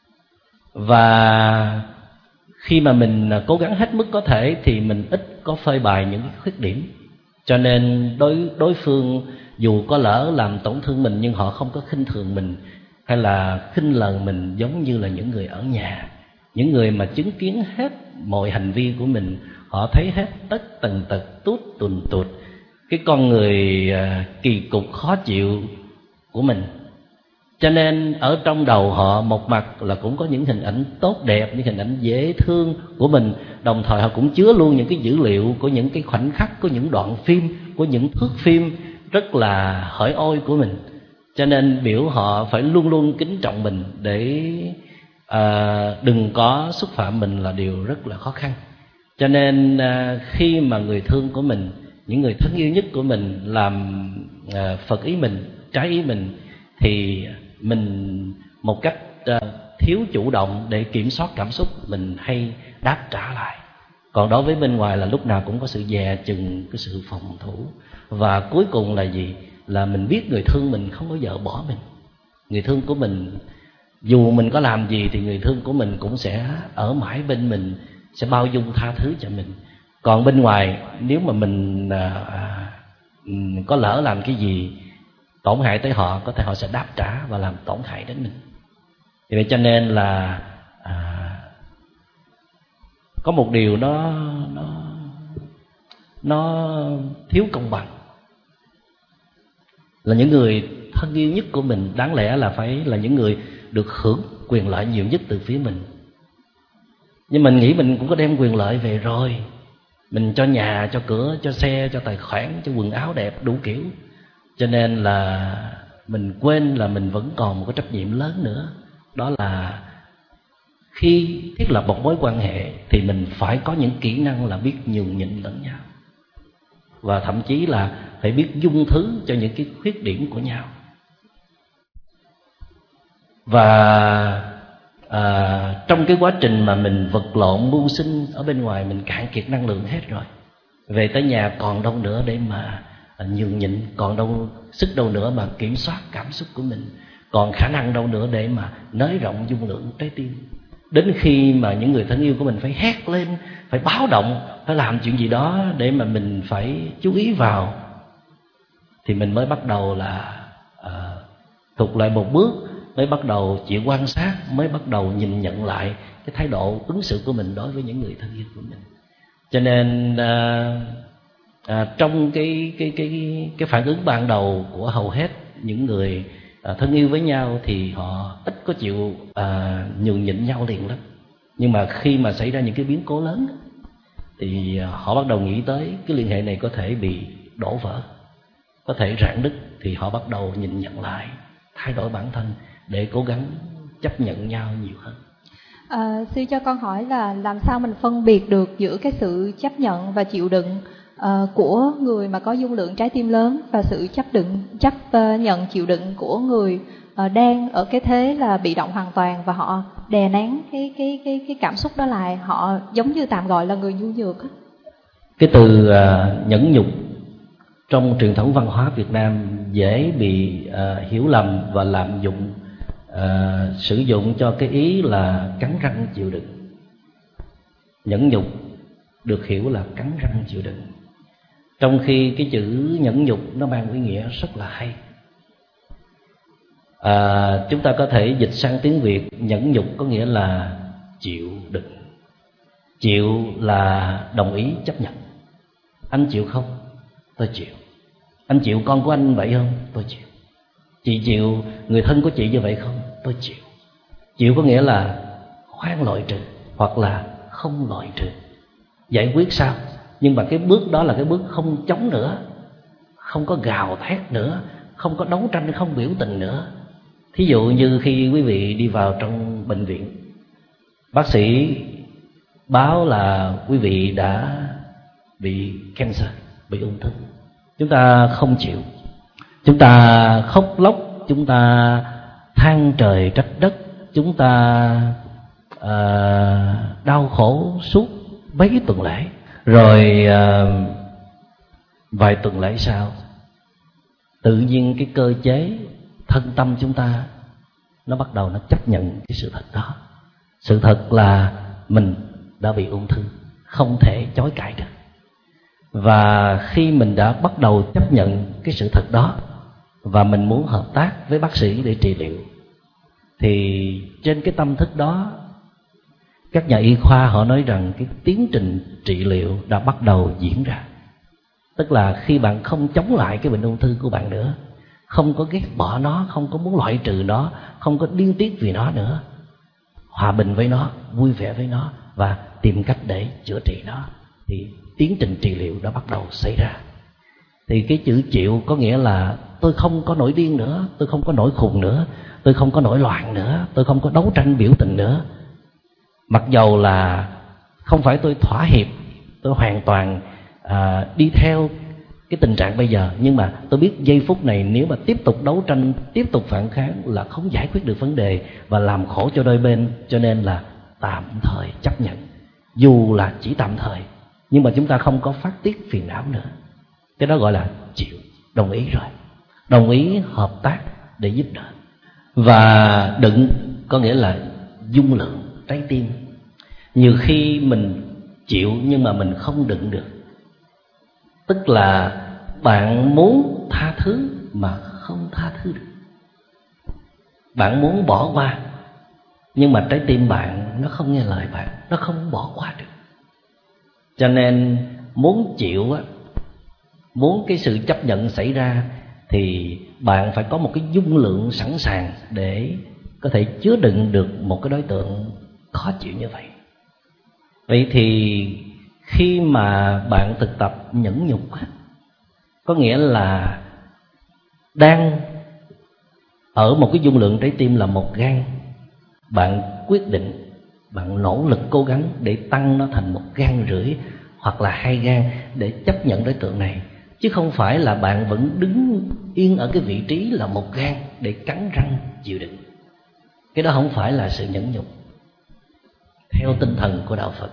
Và khi mà mình cố gắng hết mức có thể thì mình ít có phơi bày những cái khuyết điểm. Cho nên đối phương dù có lỡ làm tổn thương mình nhưng họ không có khinh thường mình hay là khinh lần mình giống như là những người ở nhà. Những người mà chứng kiến hết mọi hành vi của mình, họ thấy hết tất tần tật tút tuần tụt cái con người kỳ cục khó chịu của mình. Cho nên ở trong đầu họ một mặt là cũng có những hình ảnh tốt đẹp, những hình ảnh dễ thương của mình, đồng thời họ cũng chứa luôn những cái dữ liệu của những cái khoảnh khắc, của những đoạn phim, của những thước phim rất là hỡi ôi của mình. Cho nên biểu họ phải luôn luôn kính trọng mình để đừng có xúc phạm mình là điều rất là khó khăn. Cho nên khi mà người thương của mình, những người thân yêu nhất của mình làm phật ý mình, trái ý mình, thì mình một cách thiếu chủ động để kiểm soát cảm xúc, mình hay đáp trả lại. Còn đối với bên ngoài là lúc nào cũng có sự dè chừng, cái sự phòng thủ. Và cuối cùng là gì? Là mình biết người thương mình không bao giờ bỏ mình. Người thương của mình dù mình có làm gì thì người thương của mình cũng sẽ ở mãi bên mình, sẽ bao dung tha thứ cho mình. Còn bên ngoài nếu mà mình có lỡ làm cái gì tổn hại tới họ, có thể họ sẽ đáp trả và làm tổn hại đến mình. Vì vậy cho nên là có một điều nó thiếu công bằng, là những người thân yêu nhất của mình đáng lẽ là phải là những người được hưởng quyền lợi nhiều nhất từ phía mình. Nhưng mình nghĩ mình cũng có đem quyền lợi về rồi. Mình cho nhà, cho cửa, cho xe, cho tài khoản, cho quần áo đẹp đủ kiểu. Cho nên là mình quên là mình vẫn còn một cái trách nhiệm lớn nữa. Đó là khi thiết lập một mối quan hệ thì mình phải có những kỹ năng là biết nhường nhịn lẫn nhau, và thậm chí là phải biết dung thứ cho những cái khuyết điểm của nhau. Và trong cái quá trình mà mình vật lộn mưu sinh ở bên ngoài, mình cạn kiệt năng lượng hết rồi, về tới nhà còn đâu nữa để mà nhường nhịn, còn đâu sức đâu nữa mà kiểm soát cảm xúc của mình, còn khả năng đâu nữa để mà nới rộng dung lượng trái tim. Đến khi mà những người thân yêu của mình phải hét lên, phải báo động, phải làm chuyện gì đó để mà mình phải chú ý vào, thì mình mới bắt đầu là thụt lại một bước, mới bắt đầu chịu quan sát, mới bắt đầu nhìn nhận lại cái thái độ ứng xử của mình đối với những người thân yêu của mình. Cho nên trong cái phản ứng ban đầu của hầu hết những người thân yêu với nhau thì họ ít có chịu nhường nhịn nhau liền lắm. Nhưng mà khi mà xảy ra những cái biến cố lớn thì họ bắt đầu nghĩ tới cái liên hệ này có thể bị đổ vỡ, có thể rạn nứt, thì họ bắt đầu nhìn nhận lại, thay đổi bản thân để cố gắng chấp nhận nhau nhiều hơn. Sư cho con hỏi là làm sao mình phân biệt được giữa cái sự chấp nhận và chịu đựng của người mà có dung lượng trái tim lớn và sự chấp nhận chịu đựng của người đang ở cái thế là bị động hoàn toàn, và họ đè nén cái cảm xúc đó lại, họ giống như tạm gọi là người nhu nhược á. Cái từ nhẫn nhục trong truyền thống văn hóa Việt Nam dễ bị hiểu lầm và lạm dụng, sử dụng cho cái ý là cắn răng chịu đựng. Nhẫn nhục được hiểu là cắn răng chịu đựng, trong khi cái chữ nhẫn nhục nó mang ý nghĩa rất là hay. Chúng ta có thể dịch sang tiếng Việt, nhẫn nhục có nghĩa là chịu đựng. Chịu là đồng ý, chấp nhận. Anh chịu không? Tôi chịu. Anh chịu con của anh vậy không? Tôi chịu. Chị chịu người thân của chị như vậy không? Tôi chịu. Chịu có nghĩa là khoan loại trừ hoặc là không loại trừ. Giải quyết sao? Nhưng mà cái bước đó là cái bước không chống nữa, không có gào thét nữa, không có đấu tranh, không biểu tình nữa. Thí dụ như khi quý vị đi vào trong bệnh viện, bác sĩ báo là quý vị đã bị cancer, bị ung thư. Chúng ta không chịu, chúng ta khóc lóc, chúng ta than trời trách đất, chúng ta đau khổ suốt mấy tuần lễ. Rồi vài tuần lễ sau, tự nhiên cái cơ chế thân tâm chúng ta nó bắt đầu nó chấp nhận cái sự thật đó. Sự thật là mình đã bị ung thư, không thể chối cãi được. Và khi mình đã bắt đầu chấp nhận cái sự thật đó và mình muốn hợp tác với bác sĩ để trị liệu, thì trên cái tâm thức đó, các nhà y khoa họ nói rằng cái tiến trình trị liệu đã bắt đầu diễn ra. Tức là khi bạn không chống lại cái bệnh ung thư của bạn nữa, không có ghét bỏ nó, không có muốn loại trừ nó, không có điên tiết vì nó nữa, hòa bình với nó, vui vẻ với nó và tìm cách để chữa trị nó, thì tiến trình trị liệu đã bắt đầu xảy ra. Thì cái chữ chịu có nghĩa là tôi không có nổi điên nữa, tôi không có nổi khùng nữa, tôi không có nổi loạn nữa, tôi không có đấu tranh biểu tình nữa. Mặc dầu là không phải tôi thỏa hiệp, tôi hoàn toàn đi theo cái tình trạng bây giờ, nhưng mà tôi biết giây phút này nếu mà tiếp tục đấu tranh, tiếp tục phản kháng là không giải quyết được vấn đề và làm khổ cho đôi bên. Cho nên là tạm thời chấp nhận, dù là chỉ tạm thời, nhưng mà chúng ta không có phát tiết phiền não nữa. Cái đó gọi là chịu, đồng ý rồi, đồng ý hợp tác để giúp đỡ. Và đựng có nghĩa là dung lượng trái tim. Nhiều khi mình chịu nhưng mà mình không đựng được. Tức là bạn muốn tha thứ mà không tha thứ được. Bạn muốn bỏ qua, nhưng mà trái tim bạn nó không nghe lời bạn, nó không bỏ qua được. Cho nên muốn chịu á, muốn cái sự chấp nhận xảy ra, thì bạn phải có một cái dung lượng sẵn sàng để có thể chứa đựng được một cái đối tượng khó chịu như vậy. Vậy thì khi mà bạn thực tập nhẫn nhục, có nghĩa là đang ở một cái dung lượng trái tim là 1 gang, bạn quyết định, bạn nỗ lực cố gắng để tăng nó thành 1,5 gang hoặc là 2 gang để chấp nhận đối tượng này, chứ không phải là bạn vẫn đứng yên ở cái vị trí là 1 gang để cắn răng chịu đựng. Cái đó không phải là sự nhẫn nhục theo tinh thần của đạo Phật.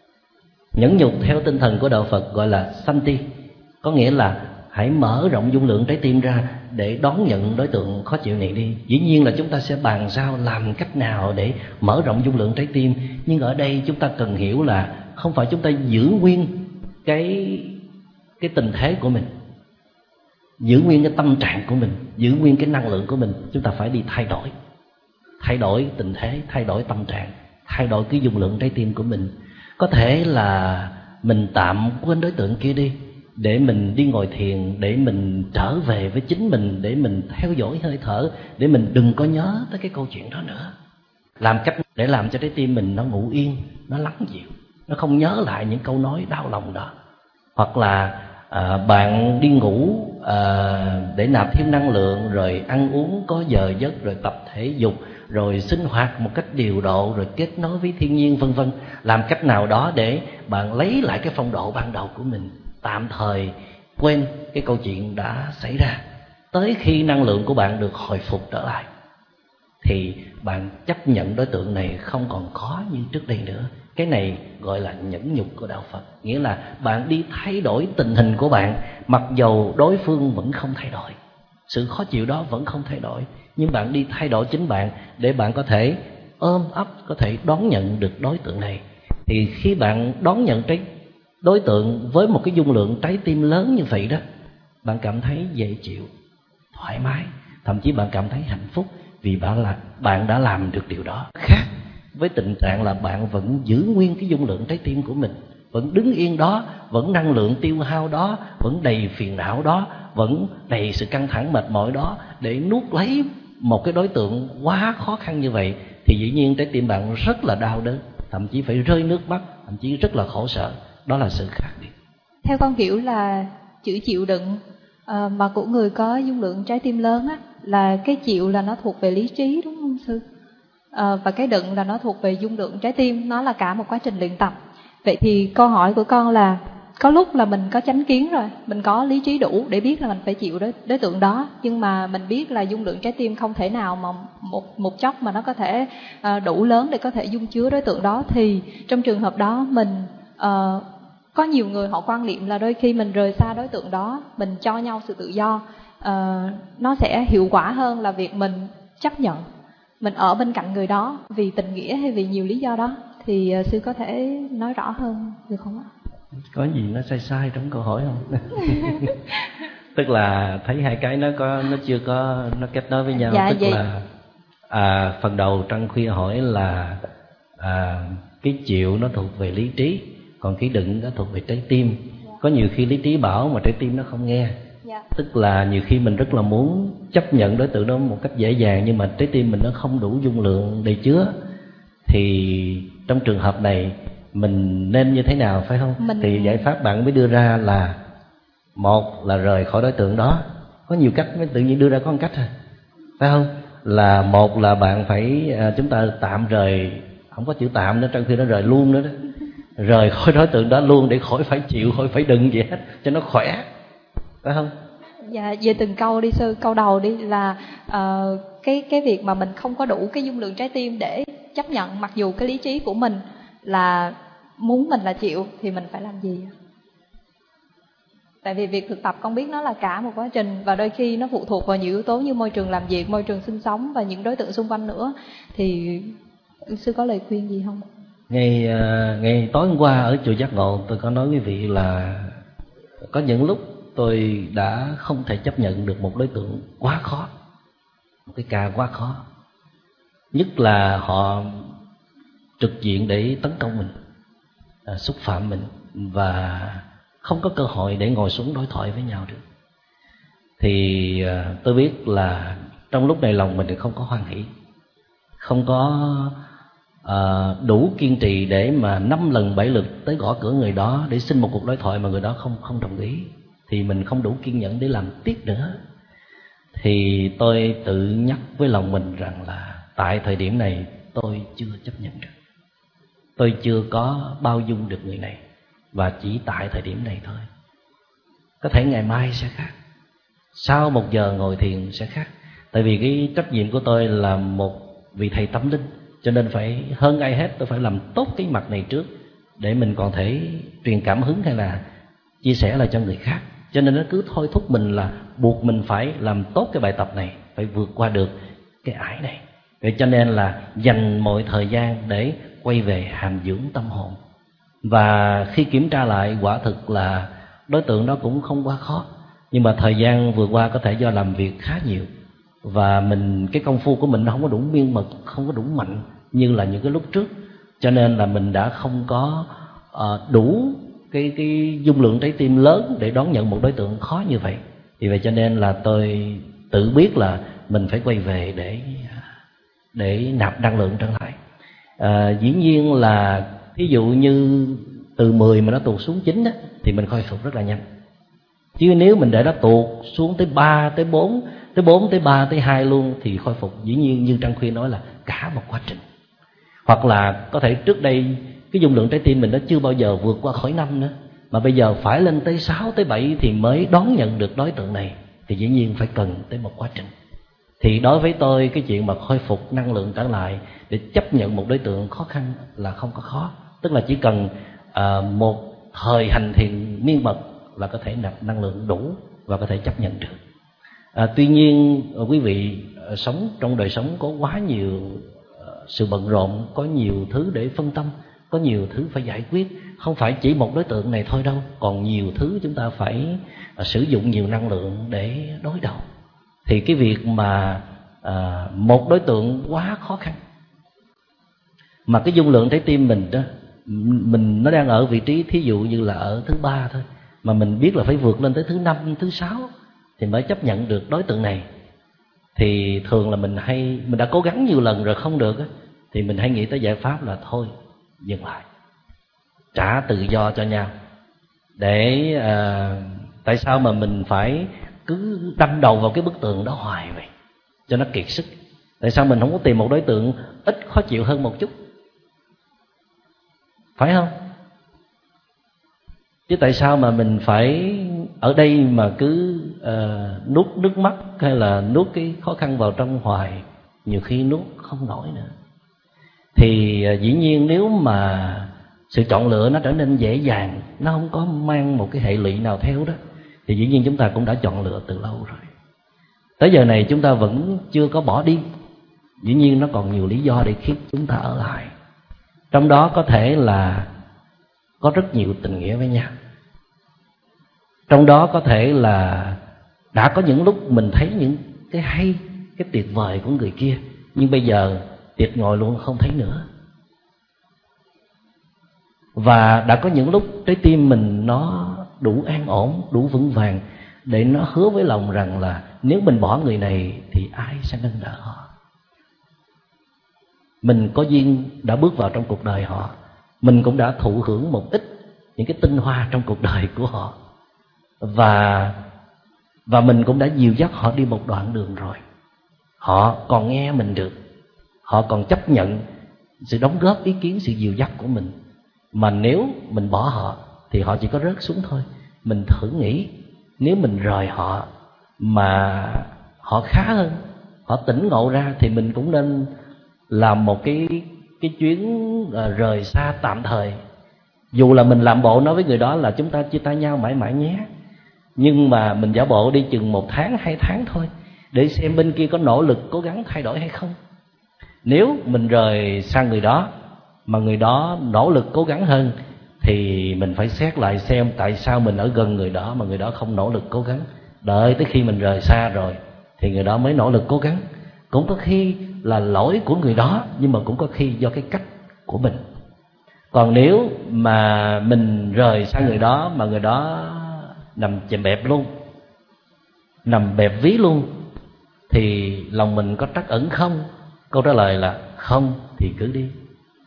Nhẫn nhục theo tinh thần của đạo Phật gọi là Santi, có nghĩa là hãy mở rộng dung lượng trái tim ra để đón nhận đối tượng khó chịu này đi. Dĩ nhiên là chúng ta sẽ bàn sao làm cách nào để mở rộng dung lượng trái tim, nhưng ở đây chúng ta cần hiểu là không phải chúng ta giữ nguyên cái tình thế của mình, giữ nguyên cái tâm trạng của mình, giữ nguyên cái năng lượng của mình. Chúng ta phải đi thay đổi tình thế, thay đổi tâm trạng, thay đổi cái dung lượng trái tim của mình. Có thể là mình tạm quên đối tượng kia đi, để mình đi ngồi thiền, để mình trở về với chính mình, để mình theo dõi hơi thở, để mình đừng có nhớ tới cái câu chuyện đó nữa. Làm cách để làm cho trái tim mình nó ngủ yên, nó lắng dịu, nó không nhớ lại những câu nói đau lòng đó. Hoặc là bạn đi ngủ để nạp thêm năng lượng, rồi ăn uống có giờ giấc, rồi tập thể dục, rồi sinh hoạt một cách điều độ, rồi kết nối với thiên nhiên, vân vân. Làm cách nào đó để bạn lấy lại cái phong độ ban đầu của mình, tạm thời quên cái câu chuyện đã xảy ra, tới khi năng lượng của bạn được hồi phục trở lại thì bạn chấp nhận đối tượng này không còn khó như trước đây nữa. Cái này gọi là nhẫn nhục của đạo Phật, nghĩa là bạn đi thay đổi tình hình của bạn, mặc dầu đối phương vẫn không thay đổi, sự khó chịu đó vẫn không thay đổi, nhưng bạn đi thay đổi chính bạn để bạn có thể ôm ấp, có thể đón nhận được đối tượng này. Thì khi bạn đón nhận đối tượng với một cái dung lượng trái tim lớn như vậy đó, bạn cảm thấy dễ chịu, thoải mái, thậm chí bạn cảm thấy hạnh phúc, vì bạn đã làm được điều đó. Khác với tình trạng là bạn vẫn giữ nguyên cái dung lượng trái tim của mình, vẫn đứng yên đó, vẫn năng lượng tiêu hao đó, vẫn đầy phiền não đó, vẫn đầy sự căng thẳng mệt mỏi đó, để nuốt lấy một cái đối tượng quá khó khăn như vậy, thì dĩ nhiên trái tim bạn rất là đau đớn, thậm chí phải rơi nước mắt, thậm chí rất là khổ sở. Đó là sự khác biệt. Theo con hiểu là chữ chịu đựng mà của người có dung lượng trái tim lớn á, là cái chịu là nó thuộc về lý trí, đúng không sư? Và cái đựng là nó thuộc về dung lượng trái tim, nó là cả một quá trình luyện tập. Vậy thì câu hỏi của con là, có lúc là mình có chánh kiến rồi, mình có lý trí đủ để biết là mình phải chịu đối tượng đó, nhưng mà mình biết là dung lượng trái tim không thể nào mà một chốc mà nó có thể đủ lớn để có thể dung chứa đối tượng đó. Thì trong trường hợp đó mình có nhiều người họ quan niệm là đôi khi mình rời xa đối tượng đó, mình cho nhau sự tự do, nó sẽ hiệu quả hơn là việc mình chấp nhận mình ở bên cạnh người đó vì tình nghĩa hay vì nhiều lý do đó. Thì sư có thể nói rõ hơn được không ạ? Có gì nó sai trong câu hỏi không? Tức là thấy hai cái nó chưa có nó kết nối với nhau. Dạ, tức vậy. Là phần đầu Trăng Khuya hỏi là cái chịu nó thuộc về lý trí, còn cái đựng nó thuộc về trái tim. Có nhiều khi lý trí bảo mà trái tim nó không nghe. Tức là nhiều khi mình rất là muốn chấp nhận đối tượng đó một cách dễ dàng, nhưng mà trái tim mình nó không đủ dung lượng để chứa. Thì trong trường hợp này mình nên như thế nào, phải không? Thì giải pháp bạn mới đưa ra là, một là rời khỏi đối tượng đó. Có nhiều cách mới tự nhiên đưa ra có một cách thôi, phải không? Là một là bạn phải chúng ta tạm rời, không có chữ tạm nữa, trong khi nó rời luôn nữa đó. Rời khỏi đối tượng đó luôn để khỏi phải chịu, khỏi phải đựng gì hết, cho nó khỏe, phải không? Dạ, về từng câu đi sư. Câu đầu đi là cái việc mà mình không có đủ cái dung lượng trái tim để chấp nhận, mặc dù cái lý trí của mình là muốn mình là chịu, thì mình phải làm gì? Tại vì việc thực tập con biết nó là cả một quá trình, và đôi khi nó phụ thuộc vào nhiều yếu tố như môi trường làm việc, môi trường sinh sống và những đối tượng xung quanh nữa. Thì sư có lời khuyên gì không? Ngày tối hôm qua ở chùa Giác Ngộ, tôi có nói quý vị là có những lúc tôi đã không thể chấp nhận được một đối tượng quá khó, một cái ca quá khó, nhất là họ trực diện để tấn công mình, xúc phạm mình, và không có cơ hội để ngồi xuống đối thoại với nhau được. Thì tôi biết là trong lúc này lòng mình không có hoan hỷ, không có đủ kiên trì để mà 5 lần 7 lượt tới gõ cửa người đó để xin một cuộc đối thoại mà người đó không đồng ý, thì mình không đủ kiên nhẫn để làm tiếp nữa. Thì tôi tự nhắc với lòng mình rằng là tại thời điểm này tôi chưa chấp nhận được, tôi chưa có bao dung được người này, và chỉ tại thời điểm này thôi. Có thể ngày mai sẽ khác, sau 1 giờ ngồi thiền sẽ khác. Tại vì cái trách nhiệm của tôi là một vị thầy tâm linh, cho nên phải hơn ai hết tôi phải làm tốt cái mặt này trước, để mình còn thể truyền cảm hứng hay là chia sẻ lại cho người khác. Cho nên nó cứ thôi thúc mình là buộc mình phải làm tốt cái bài tập này, phải vượt qua được cái ải này. Vậy cho nên là dành mọi thời gian để quay về hàm dưỡng tâm hồn. Và khi kiểm tra lại, quả thực là đối tượng đó cũng không quá khó, nhưng mà thời gian vừa qua có thể do làm việc khá nhiều, và cái công phu của mình nó không có đủ miên mật, không có đủ mạnh như là những cái lúc trước, cho nên là mình đã không có đủ cái dung lượng trái tim lớn để đón nhận một đối tượng khó như vậy. Vì vậy cho nên là tôi tự biết là mình phải quay về để nạp năng lượng trở lại. Dĩ nhiên là ví dụ như từ 10 mà nó tụt xuống 9 á, thì mình khôi phục rất là nhanh. Chứ nếu mình để nó tụt xuống tới 3, tới 4, tới 4, tới 3, tới 2 luôn thì khôi phục dĩ nhiên như Trang Khuyên nói là cả một quá trình. Hoặc là có thể trước đây cái dung lượng trái tim mình nó chưa bao giờ vượt qua khỏi 5 nữa, mà bây giờ phải lên tới 6, tới 7 thì mới đón nhận được đối tượng này, thì dĩ nhiên phải cần tới một quá trình. Thì đối với tôi cái chuyện mà khôi phục năng lượng trở lại để chấp nhận một đối tượng khó khăn là không có khó. Tức là chỉ cần một thời hành thiền miên mật là có thể nạp năng lượng đủ và có thể chấp nhận được. Tuy nhiên quý vị sống trong đời sống có quá nhiều sự bận rộn, có nhiều thứ để phân tâm, có nhiều thứ phải giải quyết. Không phải chỉ một đối tượng này thôi đâu, còn nhiều thứ chúng ta phải sử dụng nhiều năng lượng để đối đầu. Thì cái việc mà một đối tượng quá khó khăn mà cái dung lượng trái tim mình đó, nó đang ở vị trí thí dụ như là ở thứ 3 thôi, mà mình biết là phải vượt lên tới thứ 5, thứ 6 thì mới chấp nhận được đối tượng này, thì thường là mình đã cố gắng nhiều lần rồi không được á, thì mình hay nghĩ tới giải pháp là thôi dừng lại, trả tự do cho nhau. Để tại sao mà mình phải cứ đâm đầu vào cái bức tường đó hoài vậy cho nó kiệt sức? Tại sao mình không có tìm một đối tượng ít khó chịu hơn một chút, phải không? Chứ tại sao mà mình phải ở đây mà cứ nuốt nước mắt hay là nuốt cái khó khăn vào trong hoài, nhiều khi nuốt không nổi nữa. Thì dĩ nhiên nếu mà sự chọn lựa nó trở nên dễ dàng, nó không có mang một cái hệ lụy nào theo đó, thì dĩ nhiên chúng ta cũng đã chọn lựa từ lâu rồi. Tới giờ này chúng ta vẫn chưa có bỏ đi, dĩ nhiên nó còn nhiều lý do để khiến chúng ta ở lại. Trong đó có thể là có rất nhiều tình nghĩa với nhau. Trong đó có thể là đã có những lúc mình thấy những cái hay, cái tuyệt vời của người kia, nhưng bây giờ tiệt ngồi luôn không thấy nữa. Và đã có những lúc trái tim mình nó đủ an ổn, đủ vững vàng để nó hứa với lòng rằng là nếu mình bỏ người này thì ai sẽ nâng đỡ họ. Mình có duyên đã bước vào trong cuộc đời họ, mình cũng đã thụ hưởng một ít những cái tinh hoa trong cuộc đời của họ, và mình cũng đã dìu dắt họ đi một đoạn đường rồi. Họ còn nghe mình được, họ còn chấp nhận sự đóng góp ý kiến, sự dìu dắt của mình. Mà nếu mình bỏ họ thì họ chỉ có rớt xuống thôi. Mình thử nghĩ, nếu mình rời họ mà họ khá hơn, họ tỉnh ngộ ra, thì mình cũng nên làm một cái chuyến rời xa tạm thời. Dù là mình làm bộ nói với người đó là chúng ta chia tay nhau mãi mãi nhé, nhưng mà mình giả bộ đi chừng 1 tháng 2 tháng thôi, để xem bên kia có nỗ lực cố gắng thay đổi hay không. Nếu mình rời xa người đó mà người đó nỗ lực cố gắng hơn, thì mình phải xét lại xem tại sao mình ở gần người đó mà người đó không nỗ lực cố gắng. Đợi tới khi mình rời xa rồi thì người đó mới nỗ lực cố gắng. Cũng có khi là lỗi của người đó, nhưng mà cũng có khi do cái cách của mình. Còn nếu mà mình rời xa người đó mà người đó nằm chèm bẹp luôn, nằm bẹp ví luôn, thì lòng mình có trắc ẩn không? Câu trả lời là không thì cứ đi.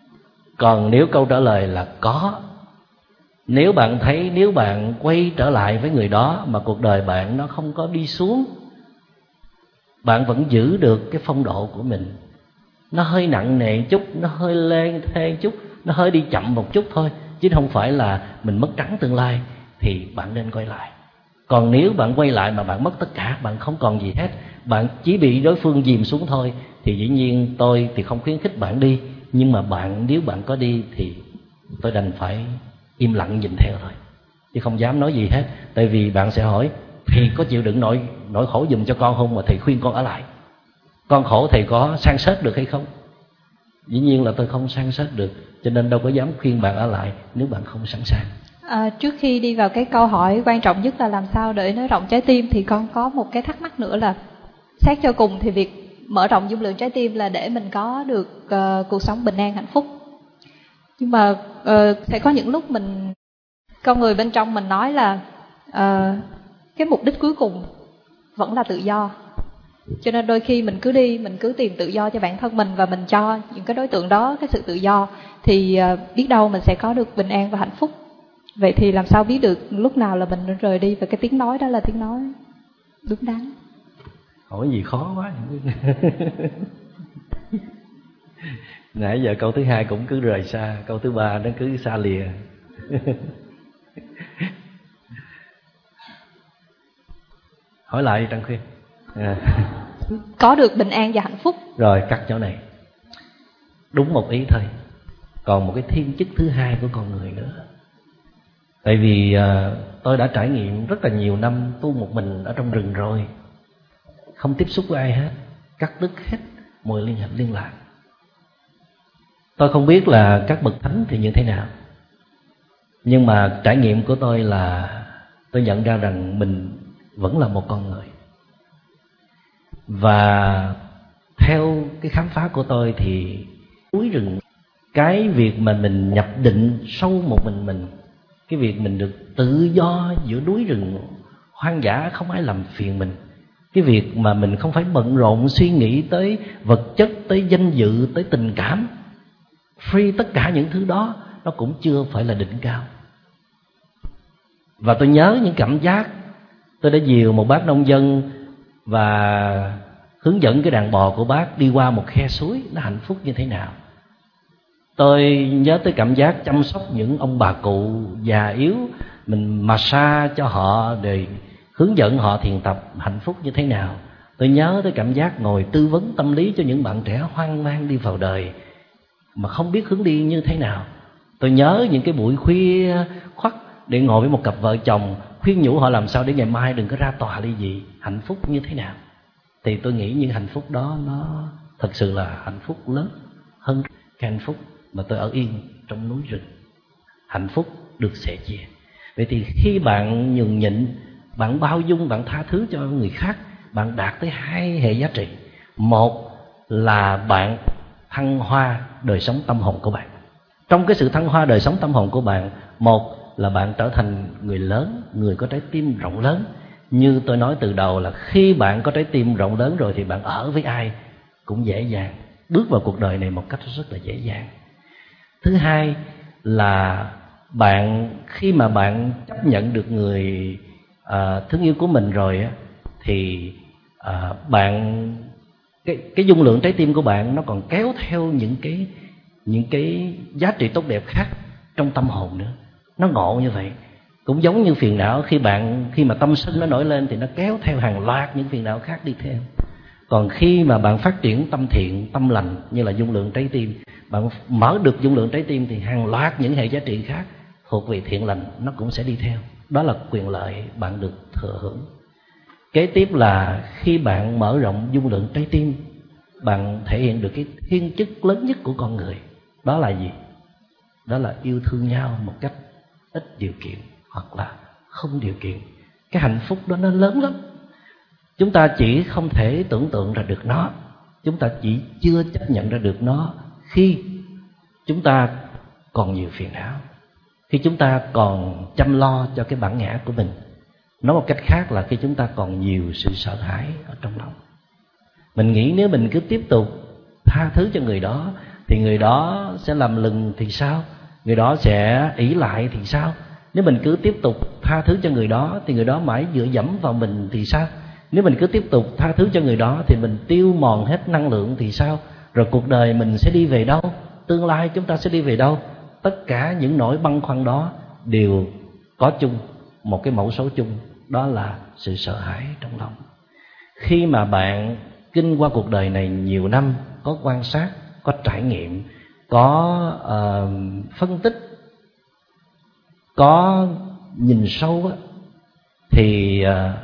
Còn nếu câu trả lời là có, nếu bạn thấy nếu bạn quay trở lại với người đó mà cuộc đời bạn nó không có đi xuống, bạn vẫn giữ được cái phong độ của mình, nó hơi nặng nề chút, nó hơi lê thê chút, nó hơi đi chậm một chút thôi, chứ không phải là mình mất trắng tương lai, thì bạn nên quay lại. Còn nếu bạn quay lại mà bạn mất tất cả, bạn không còn gì hết, bạn chỉ bị đối phương dìm xuống thôi, thì dĩ nhiên tôi thì không khuyến khích bạn đi. Nhưng mà nếu bạn có đi thì tôi đành phải im lặng nhìn theo thôi, chứ không dám nói gì hết. Tại vì bạn sẽ hỏi thầy có chịu đựng nỗi khổ giùm cho con không mà thầy khuyên con ở lại. Con khổ thầy có san sết được hay không? Dĩ nhiên là tôi không san sết được, cho nên đâu có dám khuyên bạn ở lại nếu bạn không sẵn sàng. Trước khi đi vào cái câu hỏi quan trọng nhất là làm sao để nới rộng trái tim, thì con có một cái thắc mắc nữa là xét cho cùng thì việc mở rộng dung lượng trái tim là để mình có được cuộc sống bình an hạnh phúc. Nhưng mà sẽ có những lúc con người bên trong mình nói là cái mục đích cuối cùng vẫn là tự do. Cho nên đôi khi mình cứ tìm tự do cho bản thân mình, và mình cho những cái đối tượng đó cái sự tự do, thì biết đâu mình sẽ có được bình an và hạnh phúc. Vậy thì làm sao biết được lúc nào là mình nên rời đi, và cái tiếng nói đó là tiếng nói đúng đắn? Hỏi gì khó quá. Nãy giờ câu thứ hai cũng cứ rời xa, câu thứ ba nó cứ xa lìa. Hỏi lại Trăng Khuyên. Có được bình an và hạnh phúc. Rồi cắt chỗ này. Đúng một ý thôi. Còn một cái thiên chức thứ hai của con người nữa. Tại vì tôi đã trải nghiệm rất là nhiều năm tu một mình ở trong rừng rồi, không tiếp xúc với ai hết, cắt đứt hết mọi liên lạc. Tôi không biết là các bậc thánh thì như thế nào, nhưng mà trải nghiệm của tôi là tôi nhận ra rằng mình vẫn là một con người. Và theo cái khám phá của tôi thì núi rừng, cái việc mà mình nhập định sâu một mình, cái việc mình được tự do giữa núi rừng hoang dã, không ai làm phiền mình, cái việc mà mình không phải bận rộn suy nghĩ tới vật chất, tới danh dự, tới tình cảm, free, tất cả những thứ đó nó cũng chưa phải là đỉnh cao. Và tôi nhớ những cảm giác tôi đã dìu một bác nông dân và hướng dẫn cái đàn bò của bác đi qua một khe suối, nó hạnh phúc như thế nào. Tôi nhớ tới cảm giác chăm sóc những ông bà cụ già yếu, mình massage cho họ để hướng dẫn họ thiền tập, hạnh phúc như thế nào. Tôi nhớ tới cảm giác ngồi tư vấn tâm lý cho những bạn trẻ hoang mang đi vào đời mà không biết hướng đi như thế nào. Tôi nhớ những cái buổi khuya khoắt để ngồi với một cặp vợ chồng, khuyên nhủ họ làm sao để ngày mai đừng có ra tòa ly dị, hạnh phúc như thế nào. Thì tôi nghĩ những hạnh phúc đó nó thật sự là hạnh phúc lớn hơn cái hạnh phúc mà tôi ở yên trong núi rừng. Hạnh phúc được sẻ chia. Vậy thì khi bạn nhường nhịn, bạn bao dung, bạn tha thứ cho người khác, bạn đạt tới hai hệ giá trị. Một là bạn thăng hoa đời sống tâm hồn của bạn. Trong cái sự thăng hoa đời sống tâm hồn của bạn, một là bạn trở thành người lớn, người có trái tim rộng lớn. Như tôi nói từ đầu là khi bạn có trái tim rộng lớn rồi thì bạn ở với ai cũng dễ dàng, bước vào cuộc đời này một cách rất là dễ dàng. Thứ hai là bạn khi mà bạn chấp nhận được người thương yêu của mình rồi á, thì bạn cái dung lượng trái tim của bạn nó còn kéo theo những cái giá trị tốt đẹp khác trong tâm hồn nữa. Nó ngộ như vậy. Cũng giống như phiền não, khi mà tâm sân nó nổi lên thì nó kéo theo hàng loạt những phiền não khác đi theo. Còn khi mà bạn phát triển tâm thiện, tâm lành như là dung lượng trái tim, bạn mở được dung lượng trái tim thì hàng loạt những hệ giá trị khác thuộc về thiện lành nó cũng sẽ đi theo. Đó là quyền lợi bạn được thừa hưởng. Kế tiếp là khi bạn mở rộng dung lượng trái tim, bạn thể hiện được cái thiên chức lớn nhất của con người. Đó là gì? Đó là yêu thương nhau một cách ít điều kiện hoặc là không điều kiện. Cái hạnh phúc đó nó lớn lắm. Chúng ta chỉ không thể tưởng tượng ra được nó, chúng ta chỉ chưa chấp nhận ra được nó khi chúng ta còn nhiều phiền não, khi chúng ta còn chăm lo cho cái bản ngã của mình. Nói một cách khác là khi chúng ta còn nhiều sự sợ hãi ở trong lòng. Mình nghĩ nếu mình cứ tiếp tục tha thứ cho người đó, thì người đó sẽ làm lừng thì sao? Người đó sẽ ỷ lại thì sao? Nếu mình cứ tiếp tục tha thứ cho người đó thì người đó mãi dựa dẫm vào mình thì sao? Nếu mình cứ tiếp tục tha thứ cho người đó thì mình tiêu mòn hết năng lượng thì sao? Rồi cuộc đời mình sẽ đi về đâu? Tương lai chúng ta sẽ đi về đâu? Tất cả những nỗi băn khoăn đó đều có chung một cái mẫu số chung, đó là sự sợ hãi trong lòng. Khi mà bạn kinh qua cuộc đời này nhiều năm, có quan sát, có trải nghiệm, có phân tích, có nhìn sâu á, thì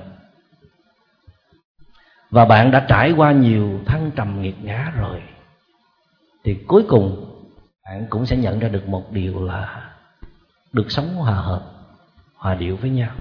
và bạn đã trải qua nhiều thăng trầm nghiệt ngã rồi, thì cuối cùng bạn cũng sẽ nhận ra được một điều là được sống hòa hợp, hòa điệu với nhau,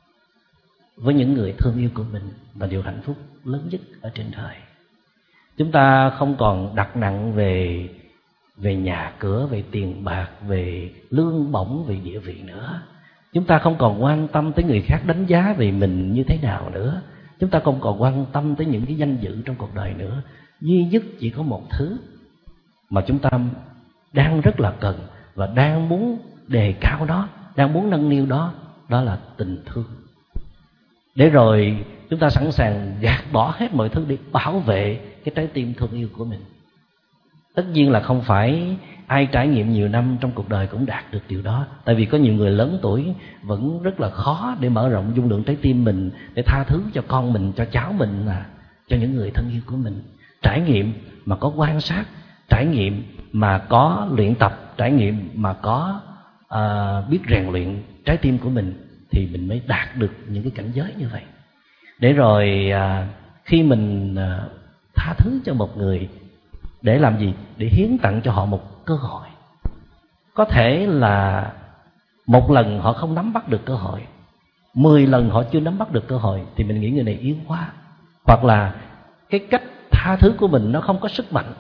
với những người thương yêu của mình là điều hạnh phúc lớn nhất ở trên đời. Chúng ta không còn đặt nặng về nhà cửa, về tiền bạc, về lương bổng, về địa vị nữa. Chúng ta không còn quan tâm tới người khác đánh giá về mình như thế nào nữa. Chúng ta không còn quan tâm tới những cái danh dự trong cuộc đời nữa. Duy nhất chỉ có một thứ mà chúng ta đang rất là cần và đang muốn đề cao đó, đang muốn nâng niu đó, đó là tình thương. Để rồi chúng ta sẵn sàng gạt bỏ hết mọi thứ để bảo vệ cái trái tim thương yêu của mình. Tất nhiên là không phải ai trải nghiệm nhiều năm trong cuộc đời cũng đạt được điều đó. Tại vì có nhiều người lớn tuổi vẫn rất là khó để mở rộng dung lượng trái tim mình, để tha thứ cho con mình, cho cháu mình, cho những người thân yêu của mình. Trải nghiệm mà có quan sát, trải nghiệm mà có luyện tập, trải nghiệm mà có biết rèn luyện trái tim của mình, thì mình mới đạt được những cái cảnh giới như vậy. Để rồi khi mình tha thứ cho một người, để làm gì? Để hiến tặng cho họ một cơ hội. Có thể là một lần họ không nắm bắt được cơ hội, 10 lần họ chưa nắm bắt được cơ hội, thì mình nghĩ người này yếu quá. Hoặc là cái cách tha thứ của mình nó không có sức mạnh.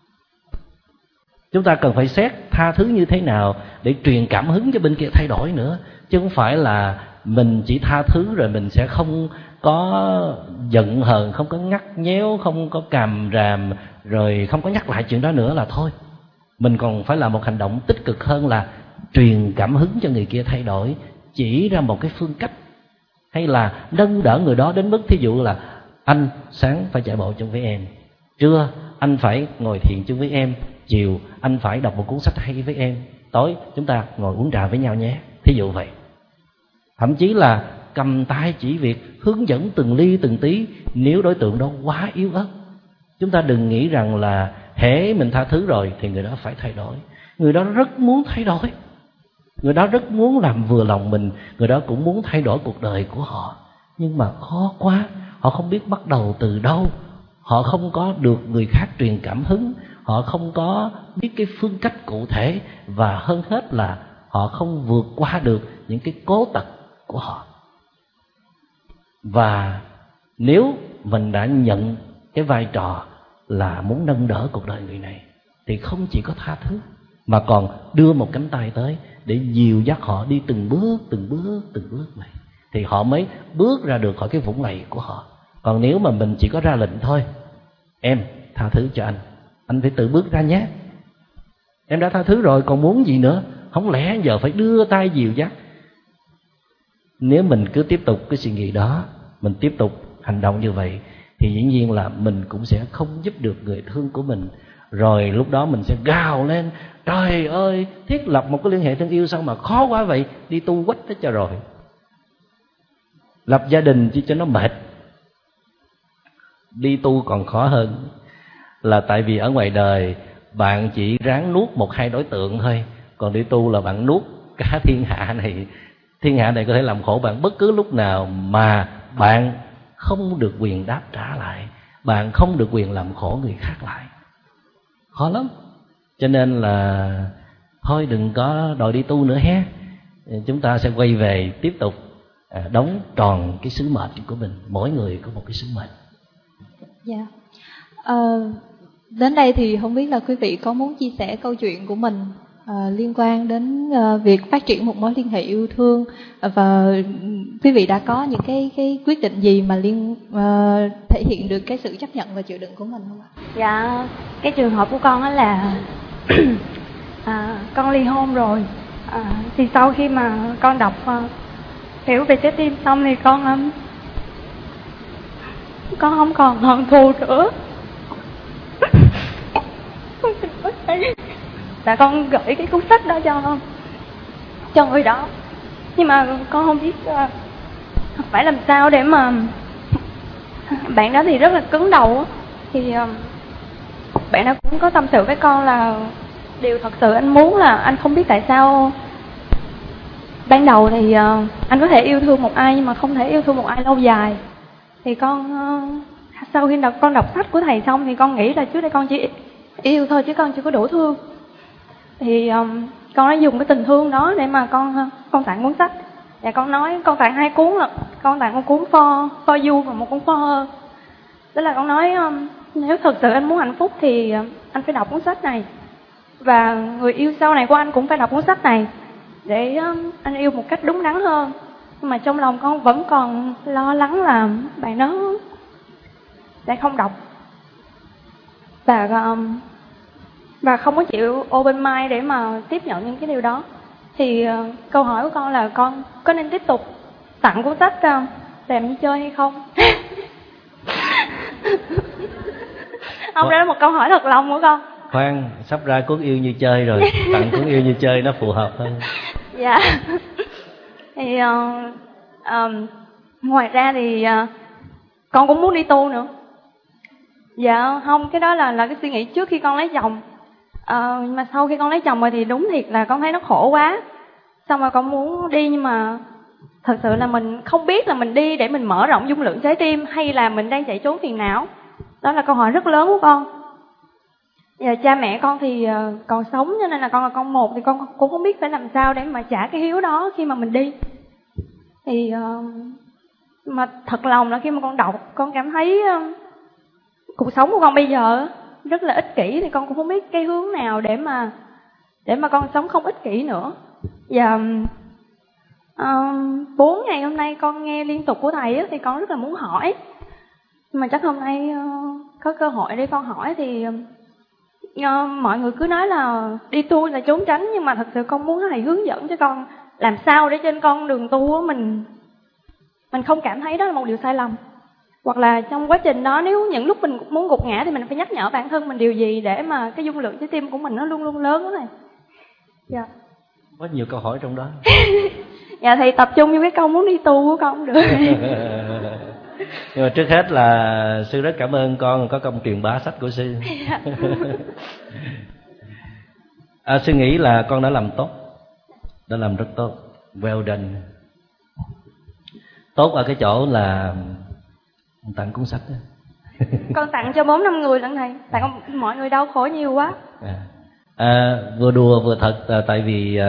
Chúng ta cần phải xét tha thứ như thế nào để truyền cảm hứng cho bên kia thay đổi nữa. Chứ không phải là mình chỉ tha thứ rồi mình sẽ không có giận hờn, không có ngắt nhéo, không có càm ràm, rồi không có nhắc lại chuyện đó nữa là thôi. Mình còn phải làm một hành động tích cực hơn là truyền cảm hứng cho người kia thay đổi, chỉ ra một cái phương cách, hay là nâng đỡ người đó đến mức thí dụ là anh sáng phải chạy bộ chung với em, trưa anh phải ngồi thiền chung với em, chiều anh phải đọc một cuốn sách hay với em, tối chúng ta ngồi uống trà với nhau nhé, thí dụ vậy. Thậm chí là cầm tay chỉ việc hướng dẫn từng ly từng tí. Nếu đối tượng đó quá yếu ớt, chúng ta đừng nghĩ rằng là hễ mình tha thứ rồi thì người đó phải thay đổi. Người đó rất muốn thay đổi, người đó rất muốn làm vừa lòng mình, người đó cũng muốn thay đổi cuộc đời của họ, nhưng mà khó quá. Họ không biết bắt đầu từ đâu, họ không có được người khác truyền cảm hứng, họ không có biết cái phương cách cụ thể, và hơn hết là họ không vượt qua được những cái cố tật của họ. Và nếu mình đã nhận cái vai trò là muốn nâng đỡ cuộc đời người này, thì không chỉ có tha thứ mà còn đưa một cánh tay tới để dìu dắt họ đi từng bước này, thì họ mới bước ra được khỏi cái vũng lầy của họ. Còn nếu mà mình chỉ có ra lệnh thôi, em tha thứ cho anh phải tự bước ra nhé, em đã tha thứ rồi còn muốn gì nữa, không lẽ giờ phải đưa tay dìu dắt. Nếu mình cứ tiếp tục cái suy nghĩ đó, mình tiếp tục hành động như vậy, thì dĩ nhiên là mình cũng sẽ không giúp được người thương của mình. Rồi lúc đó mình sẽ gào lên, trời ơi, thiết lập một cái liên hệ thương yêu sao mà khó quá vậy, đi tu quách hết cho rồi. Lập gia đình chỉ cho nó mệt, đi tu còn khó hơn. Là tại vì ở ngoài đời bạn chỉ ráng nuốt 1-2 đối tượng thôi, còn đi tu là bạn nuốt cả thiên hạ này. Thiên hạ này có thể làm khổ bạn bất cứ lúc nào mà bạn không được quyền đáp trả lại, bạn không được quyền làm khổ người khác lại. Khó lắm. Cho nên là thôi đừng có đòi đi tu nữa ha. Chúng ta sẽ quay về tiếp tục đóng tròn cái sứ mệnh của mình. Mỗi người có một cái sứ mệnh. Dạ. Đến đây thì không biết là quý vị có muốn chia sẻ câu chuyện của mình liên quan đến việc phát triển một mối liên hệ yêu thương, và quý vị đã có những cái quyết định gì mà thể hiện được cái sự chấp nhận và chịu đựng của mình không ạ? Dạ, cái trường hợp của con đó là Con ly hôn rồi. Thì sau khi mà con đọc hiểu về trái tim xong thì con không còn hận thù nữa. Là con gửi cái cuốn sách đó cho người đó, nhưng mà con không biết phải làm sao để mà bạn đó thì rất là cứng đầu. Thì bạn đó cũng có tâm sự với con là điều thật sự anh muốn là anh không biết tại sao ban đầu thì anh có thể yêu thương một ai nhưng mà không thể yêu thương một ai lâu dài. Thì con sau khi con đọc sách của thầy xong thì con nghĩ là trước đây con chỉ yêu thôi chứ con chưa có đủ thương. Thì con đã dùng cái tình thương đó để mà con tặng cuốn sách. Và con nói con tặng 2 cuốn là con tặng một cuốn For You và một cuốn For Her. Tức là con nói nếu thực sự anh muốn hạnh phúc thì anh phải đọc cuốn sách này, và người yêu sau này của anh cũng phải đọc cuốn sách này để anh yêu một cách đúng đắn hơn. Nhưng mà trong lòng con vẫn còn lo lắng là bạn đó sẽ không đọc và không có chịu open mind để mà tiếp nhận những cái điều đó. Thì câu hỏi của con là con có nên tiếp tục tặng cuốn sách làm như chơi hay không? Không, đó là một câu hỏi thật lòng của con. Khoan, sắp ra cuốn Yêu Như Chơi rồi, tặng cuốn Yêu Như Chơi nó phù hợp hơn. Dạ. Thì ngoài ra thì con cũng muốn đi tu nữa. Dạ không, cái đó là cái suy nghĩ trước khi con lấy chồng. Mà sau khi con lấy chồng rồi thì đúng thiệt là con thấy nó khổ quá. Xong rồi con muốn đi, nhưng mà thật sự là mình không biết là mình đi để mình mở rộng dung lượng trái tim hay là mình đang chạy trốn phiền não. Đó là câu hỏi rất lớn của con. Và cha mẹ con thì còn sống, cho nên là con là con một thì con cũng không biết phải làm sao để mà trả cái hiếu đó khi mà mình đi. Thì mà thật lòng là khi mà con đọc, con cảm thấy cuộc sống của con bây giờ rất là ích kỷ. Thì con cũng không biết cái hướng nào để mà con sống không ích kỷ nữa. Và 4 ngày hôm nay con nghe liên tục của thầy thì con rất là muốn hỏi, nhưng mà chắc hôm nay có cơ hội để con hỏi. Thì mọi người cứ nói là đi tu là trốn tránh, nhưng mà thật sự con muốn thầy hướng dẫn cho con làm sao để trên con đường tu mình không cảm thấy đó là một điều sai lầm. Hoặc là trong quá trình đó, nếu những lúc mình muốn gục ngã thì mình phải nhắc nhở bản thân mình điều gì để mà cái dung lượng trái tim của mình nó luôn luôn lớn đó này. Dạ. Có nhiều câu hỏi trong đó. Dạ, thầy tập trung vô cái câu muốn đi tu của con được. Nhưng mà trước hết là sư rất cảm ơn con có công truyền bá sách của sư. Sư nghĩ là con đã làm tốt, đã làm rất tốt, well done. Tốt ở cái chỗ là tặng cuốn sách đó. Con tặng cho 4-5 người lận thầy, tặng mọi người đau khổ nhiều quá. Vừa đùa vừa thật, tại vì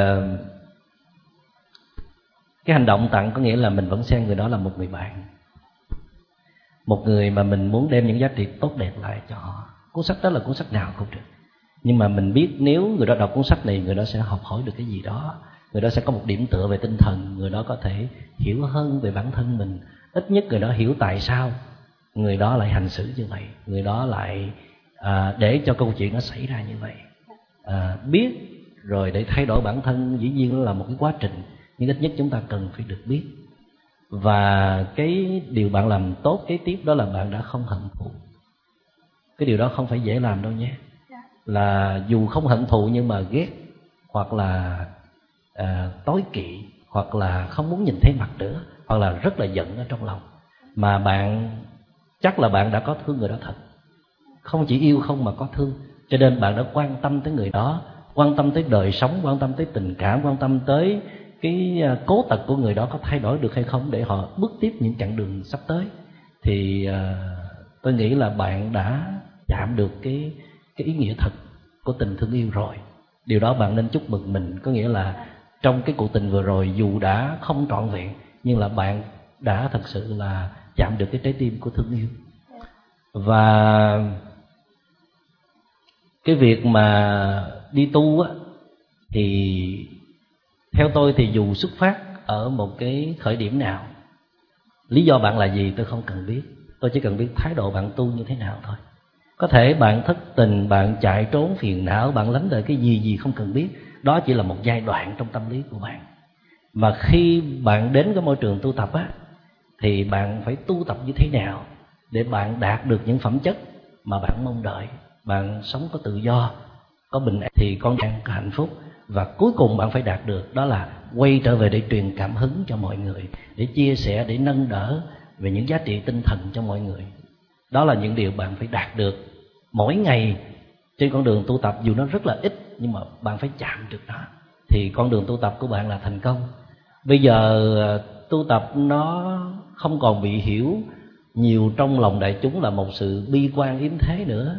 cái hành động tặng có nghĩa là mình vẫn xem người đó là một người bạn, một người mà mình muốn đem những giá trị tốt đẹp lại cho họ. Cuốn sách đó là cuốn sách nào cũng được, nhưng mà mình biết nếu người đó đọc cuốn sách này, người đó sẽ học hỏi được cái gì đó, người đó sẽ có một điểm tựa về tinh thần, người đó có thể hiểu hơn về bản thân mình. Ít nhất người đó hiểu tại sao người đó lại hành xử như vậy, người đó lại để cho câu chuyện nó xảy ra như vậy. Biết rồi để thay đổi bản thân dĩ nhiên nó là một cái quá trình, nhưng ít nhất chúng ta cần phải được biết. Và cái điều bạn làm tốt kế tiếp đó là bạn đã không hận thù. Cái điều đó không phải dễ làm đâu nhé. Là dù không hận thù nhưng mà ghét, hoặc là tối kỵ, hoặc là không muốn nhìn thấy mặt nữa, hoặc là rất là giận ở trong lòng. Mà bạn chắc là bạn đã có thương người đó thật, không chỉ yêu không mà có thương. Cho nên bạn đã quan tâm tới người đó, quan tâm tới đời sống, quan tâm tới tình cảm, quan tâm tới cái cố tật của người đó có thay đổi được hay không để họ bước tiếp những chặng đường sắp tới. Thì tôi nghĩ là bạn đã chạm được cái ý nghĩa thật của tình thương yêu rồi. Điều đó bạn nên chúc mừng mình. Có nghĩa là trong cái cuộc tình vừa rồi, dù đã không trọn vẹn, nhưng là bạn đã thật sự là chạm được cái trái tim của thương yêu. Và cái việc mà đi tu á, thì theo tôi thì dù xuất phát ở một cái khởi điểm nào, lý do bạn là gì tôi không cần biết. Tôi chỉ cần biết thái độ bạn tu như thế nào thôi. Có thể bạn thất tình, bạn chạy trốn phiền não, bạn lánh đời cái gì không cần biết. Đó chỉ là một giai đoạn trong tâm lý của bạn. Mà khi bạn đến cái môi trường tu tập á, thì bạn phải tu tập như thế nào để bạn đạt được những phẩm chất mà bạn mong đợi. Bạn sống có tự do, có bình an, thì con đang có hạnh phúc. Và cuối cùng bạn phải đạt được đó là quay trở về để truyền cảm hứng cho mọi người, để chia sẻ, để nâng đỡ về những giá trị tinh thần cho mọi người. Đó là những điều bạn phải đạt được mỗi ngày trên con đường tu tập. Dù nó rất là ít nhưng mà bạn phải chạm được nó, thì con đường tu tập của bạn là thành công. Bây giờ tu tập nó không còn bị hiểu nhiều trong lòng đại chúng là một sự bi quan yếm thế nữa.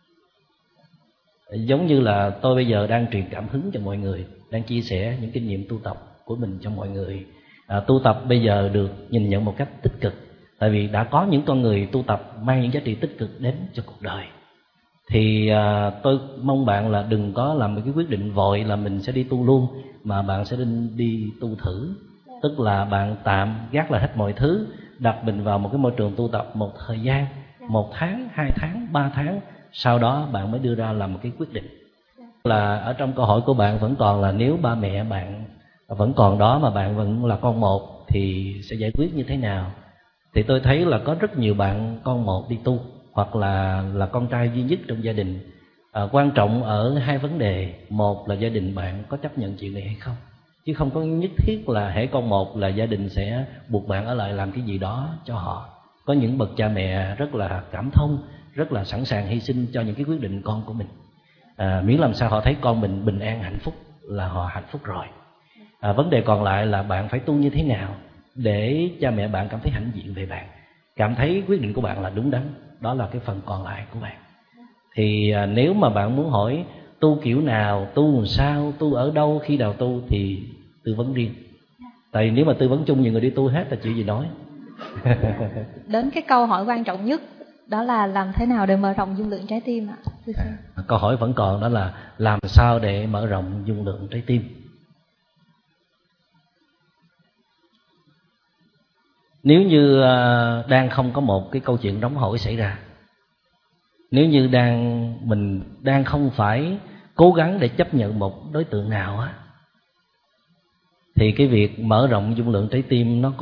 Giống như là tôi bây giờ đang truyền cảm hứng cho mọi người, đang chia sẻ những kinh nghiệm tu tập của mình cho mọi người. Tu tập bây giờ được nhìn nhận một cách tích cực, tại vì đã có những con người tu tập mang những giá trị tích cực đến cho cuộc đời. Thì tôi mong bạn là đừng có làm một cái quyết định vội là mình sẽ đi tu luôn, mà bạn sẽ đi tu thử. Tức là bạn tạm gác lại hết mọi thứ, đặt mình vào một cái môi trường tu tập một thời gian, 1 tháng, 2 tháng, 3 tháng, sau đó bạn mới đưa ra làm một cái quyết định. Là ở trong câu hỏi của bạn vẫn còn là nếu ba mẹ bạn vẫn còn đó mà bạn vẫn là con một thì sẽ giải quyết như thế nào? Thì tôi thấy là có rất nhiều bạn con một đi tu, hoặc là con trai duy nhất trong gia đình. Quan trọng ở 2 vấn đề. Một là gia đình bạn có chấp nhận chuyện này hay không, chứ không có nhất thiết là hễ con một là gia đình sẽ buộc bạn ở lại làm cái gì đó cho họ. Có những bậc cha mẹ rất là cảm thông, rất là sẵn sàng hy sinh cho những cái quyết định con của mình. Miễn làm sao họ thấy con mình bình an hạnh phúc là họ hạnh phúc rồi. Vấn đề còn lại là bạn phải tu như thế nào để cha mẹ bạn cảm thấy hãnh diện về bạn, cảm thấy quyết định của bạn là đúng đắn. Đó là cái phần còn lại của bạn. Thì nếu mà bạn muốn hỏi tu kiểu nào, tu làm sao, tu ở đâu, khi nào tu thì tư vấn riêng. Tại vì nếu mà tư vấn chung nhiều người đi tu hết là chịu gì nói. Đến cái câu hỏi quan trọng nhất, đó là làm thế nào để mở rộng dung lượng trái tim ạ? Câu hỏi vẫn còn, đó là làm sao để mở rộng dung lượng trái tim. Nếu như đang không có một cái câu chuyện nóng hổi xảy ra, nếu như mình đang không phải cố gắng để chấp nhận một đối tượng nào á, thì cái việc mở rộng dung lượng trái tim nó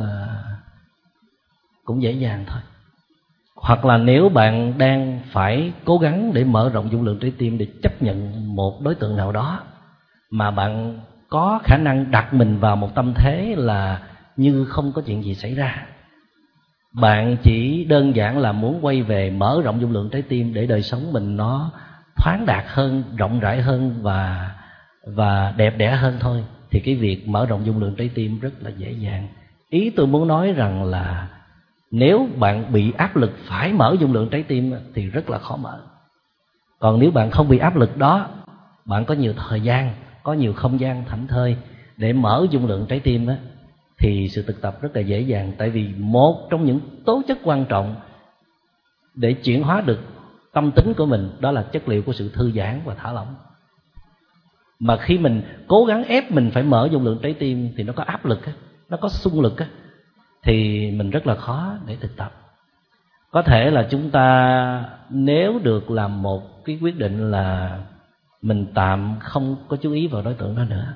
cũng dễ dàng thôi. Hoặc là nếu bạn đang phải cố gắng để mở rộng dung lượng trái tim để chấp nhận một đối tượng nào đó, mà bạn có khả năng đặt mình vào một tâm thế là như không có chuyện gì xảy ra, bạn chỉ đơn giản là muốn quay về mở rộng dung lượng trái tim để đời sống mình nó thoáng đạt hơn, rộng rãi hơn và đẹp đẽ hơn thôi, thì cái việc mở rộng dung lượng trái tim rất là dễ dàng. Ý tôi muốn nói rằng là nếu bạn bị áp lực phải mở dung lượng trái tim thì rất là khó mở. Còn nếu bạn không bị áp lực đó, bạn có nhiều thời gian, có nhiều không gian thảnh thơi để mở dung lượng trái tim á, thì sự thực tập rất là dễ dàng. Tại vì một trong những tố chất quan trọng để chuyển hóa được tâm tính của mình, đó là chất liệu của sự thư giãn và thả lỏng. Mà khi mình cố gắng ép mình phải mở dung lượng trái tim thì nó có áp lực, nó có xung lực, thì mình rất là khó để thực tập. Có thể là chúng ta nếu được làm một cái quyết định là mình tạm không có chú ý vào đối tượng đó nữa,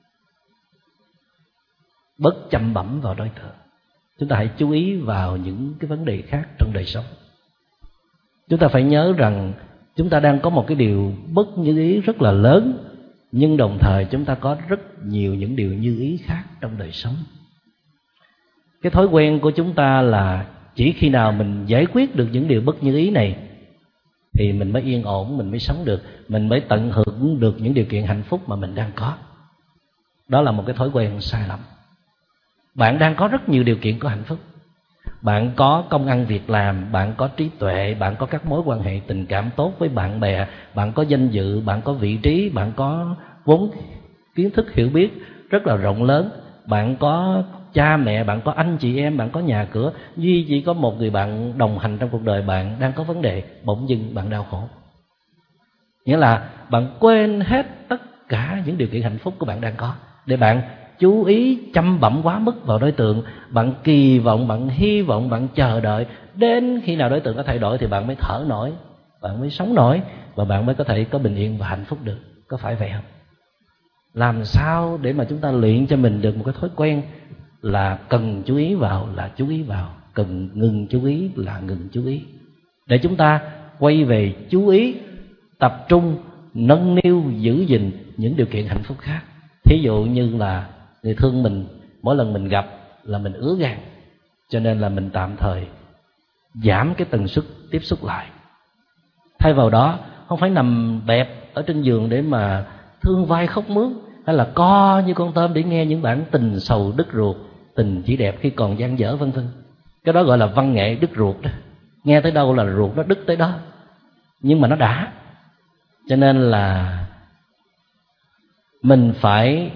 bớt chăm bẵm vào đối tượng, chúng ta hãy chú ý vào những cái vấn đề khác trong đời sống. Chúng ta phải nhớ rằng chúng ta đang có một cái điều bất như ý rất là lớn, nhưng đồng thời chúng ta có rất nhiều những điều như ý khác trong đời sống. Cái thói quen của chúng ta là chỉ khi nào mình giải quyết được những điều bất như ý này thì mình mới yên ổn, mình mới sống được, mình mới tận hưởng được những điều kiện hạnh phúc mà mình đang có. Đó là một cái thói quen sai lầm. Bạn đang có rất nhiều điều kiện có hạnh phúc. Bạn có công ăn việc làm, bạn có trí tuệ, bạn có các mối quan hệ tình cảm tốt với bạn bè, bạn có danh dự, bạn có vị trí, bạn có vốn kiến thức hiểu biết rất là rộng lớn, bạn có cha mẹ, bạn có anh chị em, bạn có nhà cửa. Duy chỉ có một người bạn đồng hành trong cuộc đời bạn đang có vấn đề, bỗng dưng bạn đau khổ. Nghĩa là bạn quên hết tất cả những điều kiện hạnh phúc của bạn đang có để bạn chú ý chăm bẵm quá mức vào đối tượng. Bạn kỳ vọng, bạn hy vọng, bạn chờ đợi đến khi nào đối tượng có thay đổi thì bạn mới thở nổi. bạn mới sống nổi, và bạn mới có thể có bình yên và hạnh phúc được. Có phải vậy không? Làm sao để mà chúng ta luyện cho mình được một cái thói quen là cần chú ý vào là chú ý vào, cần ngừng chú ý là ngừng chú ý, để chúng ta quay về chú ý, tập trung, nâng niu, giữ gìn những điều kiện hạnh phúc khác. Thí dụ như là người thương mình, mỗi lần mình gặp là mình ứa gan, cho nên là mình tạm thời giảm cái tần suất tiếp xúc lại. Thay vào đó, không phải nằm bẹp ở trên giường để mà thương vai khóc mướn, hay là co như con tôm để nghe những bản tình sầu đứt ruột, tình chỉ đẹp khi còn dang dở vân vân. Cái đó gọi là văn nghệ đứt ruột đó. Nghe tới đâu là ruột nó đứt tới đó, nhưng mà nó đã. Cho nên là mình phải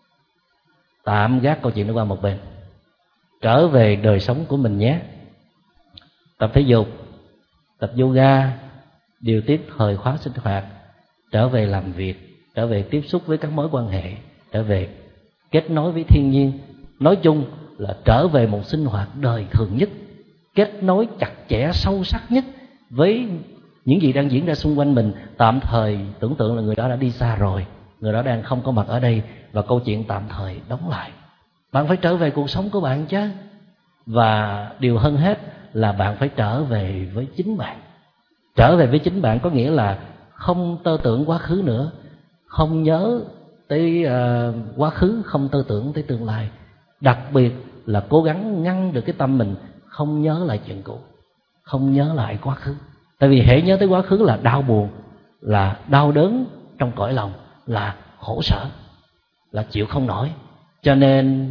tạm gác câu chuyện đó qua một bên, trở về đời sống của mình nhé. Tập thể dục, tập yoga, điều tiết thời khóa sinh hoạt, trở về làm việc, trở về tiếp xúc với các mối quan hệ, trở về kết nối với thiên nhiên. Nói chung là trở về một sinh hoạt đời thường nhất, kết nối chặt chẽ sâu sắc nhất với những gì đang diễn ra xung quanh mình. Tạm thời tưởng tượng là người đó đã đi xa rồi, người đó đang không có mặt ở đây, và câu chuyện tạm thời đóng lại. Bạn phải trở về cuộc sống của bạn chứ. Và điều hơn hết là bạn phải trở về với chính bạn. Trở về với chính bạn có nghĩa là không tơ tưởng quá khứ nữa, không nhớ tới quá khứ, không tơ tưởng tới tương lai. Đặc biệt là cố gắng ngăn được cái tâm mình không nhớ lại chuyện cũ, không nhớ lại quá khứ. Tại vì hễ nhớ tới quá khứ là đau buồn, là đau đớn trong cõi lòng, là khổ sở, là chịu không nổi. Cho nên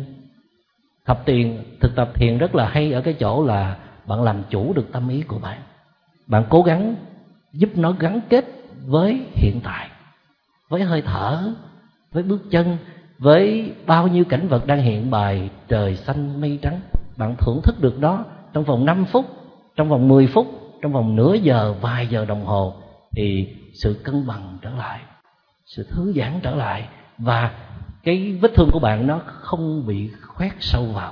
thực tập thiền rất là hay ở cái chỗ là bạn làm chủ được tâm ý của bạn. Bạn cố gắng giúp nó gắn kết với hiện tại, với hơi thở, với bước chân, với bao nhiêu cảnh vật đang hiện bài trời xanh mây trắng. Bạn thưởng thức được đó trong vòng 5 phút, trong vòng 10 phút, trong vòng nửa giờ, vài giờ đồng hồ, thì sự cân bằng trở lại, sự thư giãn trở lại, và cái vết thương của bạn nó không bị khoét sâu vào.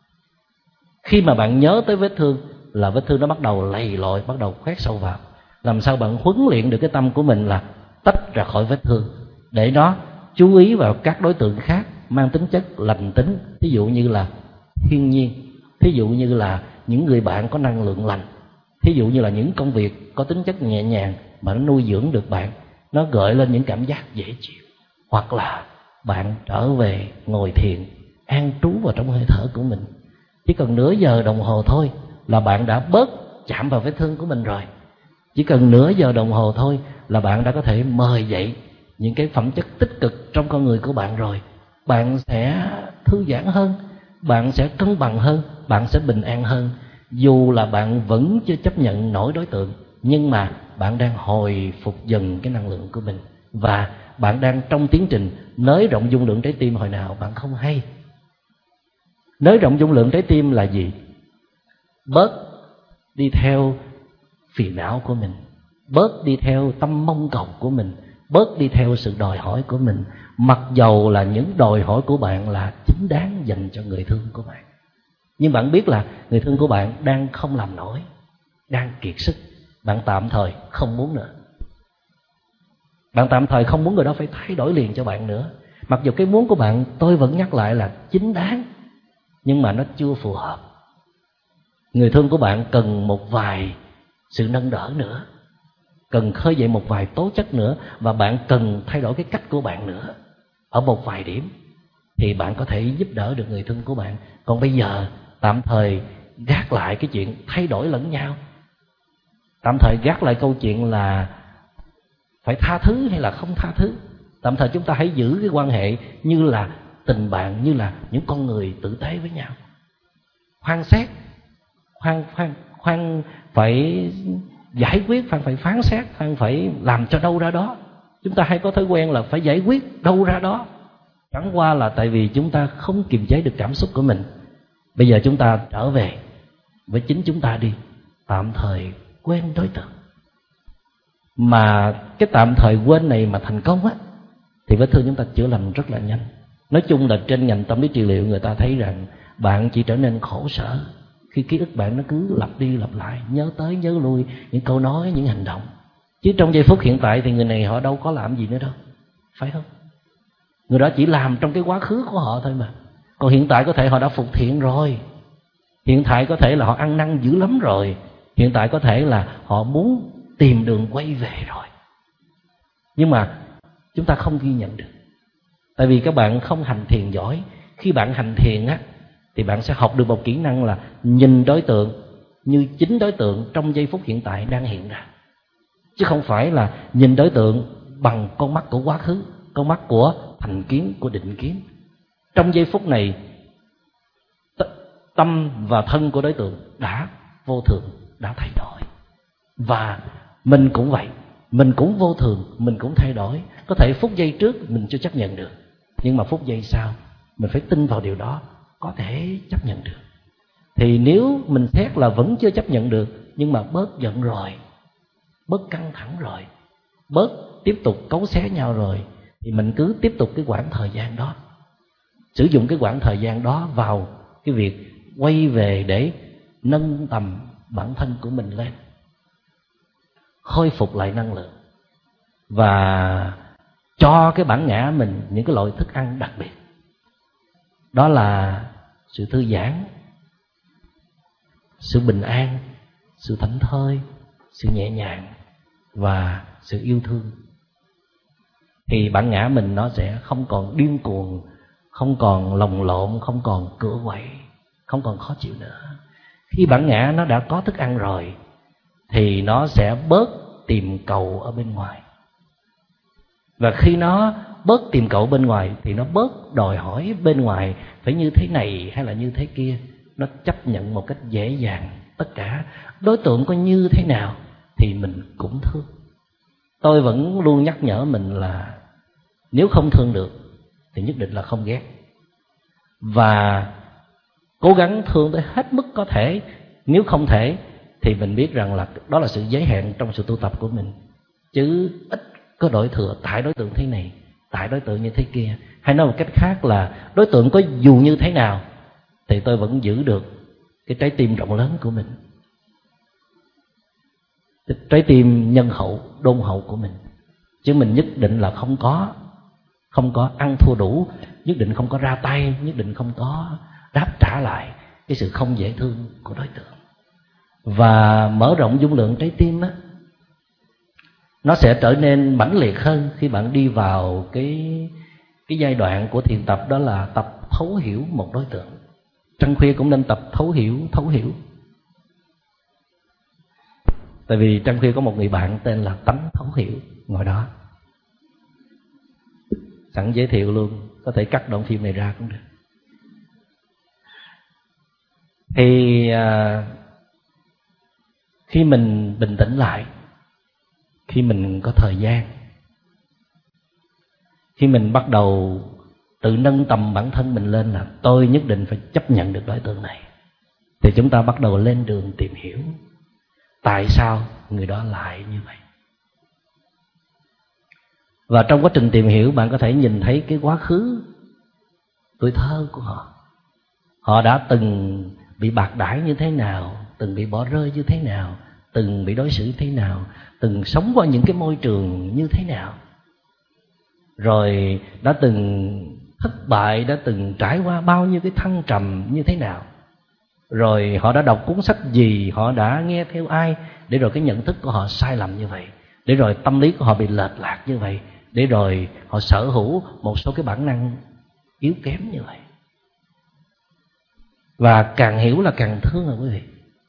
Khi mà bạn nhớ tới vết thương là vết thương nó bắt đầu lầy lội, bắt đầu khoét sâu vào. Làm sao bạn huấn luyện được cái tâm của mình là tách ra khỏi vết thương, để nó chú ý vào các đối tượng khác mang tính chất lành tính, thí dụ như là thiên nhiên, thí dụ như là những người bạn có năng lượng lành, thí dụ như là những công việc có tính chất nhẹ nhàng mà nó nuôi dưỡng được bạn, nó gợi lên những cảm giác dễ chịu. Hoặc là bạn trở về ngồi thiền, an trú vào trong hơi thở của mình. Chỉ cần nửa giờ đồng hồ thôi là bạn đã bớt chạm vào vết thương của mình rồi. Chỉ cần nửa giờ đồng hồ thôi là bạn đã có thể mời dậy những cái phẩm chất tích cực trong con người của bạn rồi. Bạn sẽ thư giãn hơn, bạn sẽ cân bằng hơn, bạn sẽ bình an hơn. Dù là bạn vẫn chưa chấp nhận nổi đối tượng, nhưng mà bạn đang hồi phục dần cái năng lượng của mình, và bạn đang trong tiến trình nới rộng dung lượng trái tim hồi nào bạn không hay. Nới rộng dung lượng trái tim là gì? Bớt đi theo phiền não của mình, bớt đi theo tâm mong cầu của mình, bớt đi theo sự đòi hỏi của mình, mặc dầu là những đòi hỏi của bạn là chính đáng dành cho người thương của bạn. Nhưng bạn biết là người thương của bạn đang không làm nổi, đang kiệt sức, bạn tạm thời không muốn nữa. Bạn tạm thời không muốn người đó phải thay đổi liền cho bạn nữa. Mặc dù cái muốn của bạn, tôi vẫn nhắc lại là chính đáng, nhưng mà nó chưa phù hợp. Người thương của bạn cần một vài sự nâng đỡ nữa, cần khơi dậy một vài tố chất nữa, và bạn cần thay đổi cái cách của bạn nữa ở một vài điểm, thì bạn có thể giúp đỡ được người thương của bạn. Còn bây giờ tạm thời gác lại cái chuyện thay đổi lẫn nhau, tạm thời gác lại câu chuyện là phải tha thứ hay là không tha thứ. Tạm thời chúng ta hãy giữ cái quan hệ như là tình bạn, như là những con người tử tế với nhau. Khoan xét, khoan phải giải quyết, khoan phải phán xét, khoan phải làm cho đâu ra đó. Chúng ta hay có thói quen là phải giải quyết đâu ra đó, chẳng qua là tại vì chúng ta không kiềm chế được cảm xúc của mình. Bây giờ chúng ta trở về với chính chúng ta đi, tạm thời quên đối tượng. Mà cái tạm thời quên này mà thành công á, thì vết thương chúng ta chữa lành rất là nhanh. Nói chung là trên ngành tâm lý trị liệu, người ta thấy rằng bạn chỉ trở nên khổ sở khi ký ức bạn nó cứ lặp đi lặp lại, nhớ tới nhớ lui những câu nói, những hành động. Chứ trong giây phút hiện tại thì người này họ đâu có làm gì nữa đâu, phải không? Người đó chỉ làm trong cái quá khứ của họ thôi mà. Còn hiện tại có thể họ đã phục thiện rồi, hiện tại có thể là họ ăn năn dữ lắm rồi, hiện tại có thể là họ muốn tìm đường quay về rồi. Nhưng mà chúng ta không ghi nhận được, tại vì các bạn không hành thiền giỏi. Khi bạn hành thiền á, thì bạn sẽ học được một kỹ năng là nhìn đối tượng như chính đối tượng trong giây phút hiện tại đang hiện ra, chứ không phải là nhìn đối tượng bằng con mắt của quá khứ, con mắt của thành kiến, của định kiến. Trong giây phút này, tâm và thân của đối tượng đã vô thường, đã thay đổi. Và mình cũng vậy, mình cũng vô thường, mình cũng thay đổi. Có thể phút giây trước mình chưa chấp nhận được, nhưng mà phút giây sau mình phải tin vào điều đó, có thể chấp nhận được. Thì nếu mình xét là vẫn chưa chấp nhận được, nhưng mà bớt giận rồi, bớt căng thẳng rồi, bớt tiếp tục cấu xé nhau rồi, thì mình cứ tiếp tục cái quãng thời gian đó, sử dụng cái quãng thời gian đó vào cái việc quay về để nâng tầm bản thân của mình lên, khôi phục lại năng lượng, và cho cái bản ngã mình những cái loại thức ăn đặc biệt. Đó là sự thư giãn, sự bình an, sự thảnh thơi, sự nhẹ nhàng và sự yêu thương. Thì bản ngã mình nó sẽ không còn điên cuồng, không còn lồng lộn, không còn cựa quậy, không còn khó chịu nữa. Khi bản ngã nó đã có thức ăn rồi thì nó sẽ bớt tìm cầu ở bên ngoài. Và khi nó bớt tìm cầu bên ngoài thì nó bớt đòi hỏi bên ngoài phải như thế này hay là như thế kia. Nó chấp nhận một cách dễ dàng tất cả. Đối tượng có như thế nào thì mình cũng thương. Tôi vẫn luôn nhắc nhở mình là nếu không thương được thì nhất định là không ghét, và cố gắng thương tới hết mức có thể. Nếu không thể thì mình biết rằng là đó là sự giới hạn trong sự tu tập của mình, chứ ít có đổi thừa tại đối tượng thế này, tại đối tượng như thế kia. Hay nói một cách khác là đối tượng có dù như thế nào thì tôi vẫn giữ được cái trái tim rộng lớn của mình, cái trái tim nhân hậu, đôn hậu của mình. Chứ mình nhất định là không có ăn thua đủ, nhất định không có ra tay, nhất định không có đáp trả lại cái sự không dễ thương của đối tượng. Và mở rộng dung lượng trái tim á, nó sẽ trở nên mãnh liệt hơn khi bạn đi vào cái giai đoạn của thiền tập, đó là tập thấu hiểu một đối tượng. Trăng Khuya cũng nên tập thấu hiểu. Tại vì Trăng Khuya có một người bạn tên là Tánh Thấu Hiểu ngồi đó. Sẵn giới thiệu luôn, có thể cắt đoạn phim này ra cũng được. Thì khi mình bình tĩnh lại, khi mình có thời gian, khi mình bắt đầu tự nâng tầm bản thân mình lên là tôi nhất định phải chấp nhận được đối tượng này, thì chúng ta bắt đầu lên đường tìm hiểu tại sao người đó lại như vậy. Và trong quá trình tìm hiểu, bạn có thể nhìn thấy cái quá khứ tuổi thơ của họ. Họ đã từng bị bạc đãi như thế nào, từng bị bỏ rơi như thế nào, từng bị đối xử thế nào, từng sống qua những cái môi trường như thế nào, rồi đã từng thất bại, đã từng trải qua bao nhiêu cái thăng trầm như thế nào, rồi họ đã đọc cuốn sách gì, họ đã nghe theo ai, để rồi cái nhận thức của họ sai lầm như vậy, để rồi tâm lý của họ bị lệch lạc như vậy, để rồi họ sở hữu một số cái bản năng yếu kém như vậy. Và càng hiểu là càng thương rồi quý vị.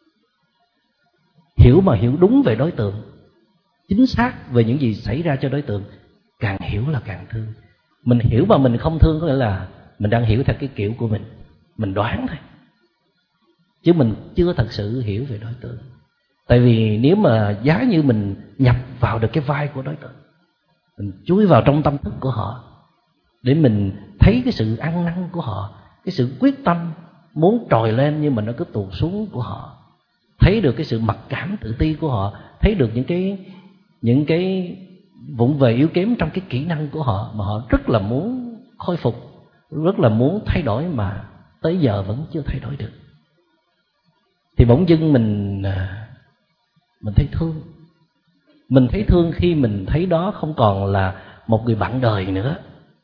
Hiểu mà hiểu đúng về đối tượng, chính xác về những gì xảy ra cho đối tượng, càng hiểu là càng thương. Mình hiểu mà mình không thương có nghĩa là mình đang hiểu theo cái kiểu của mình đoán thôi, chứ mình chưa thật sự hiểu về đối tượng. Tại vì nếu mà giá như mình nhập vào được cái vai của đối tượng, mình chui vào trong tâm thức của họ để mình thấy cái sự ăn năn của họ, cái sự quyết tâm muốn trồi lên nhưng mà nó cứ tụt xuống của họ, thấy được cái sự mặc cảm tự ti của họ, thấy được những cái vụng về yếu kém trong cái kỹ năng của họ mà họ rất là muốn khôi phục, rất là muốn thay đổi mà tới giờ vẫn chưa thay đổi được, thì bỗng dưng mình thấy thương. Mình thấy thương khi mình thấy đó không còn là một người bạn đời nữa,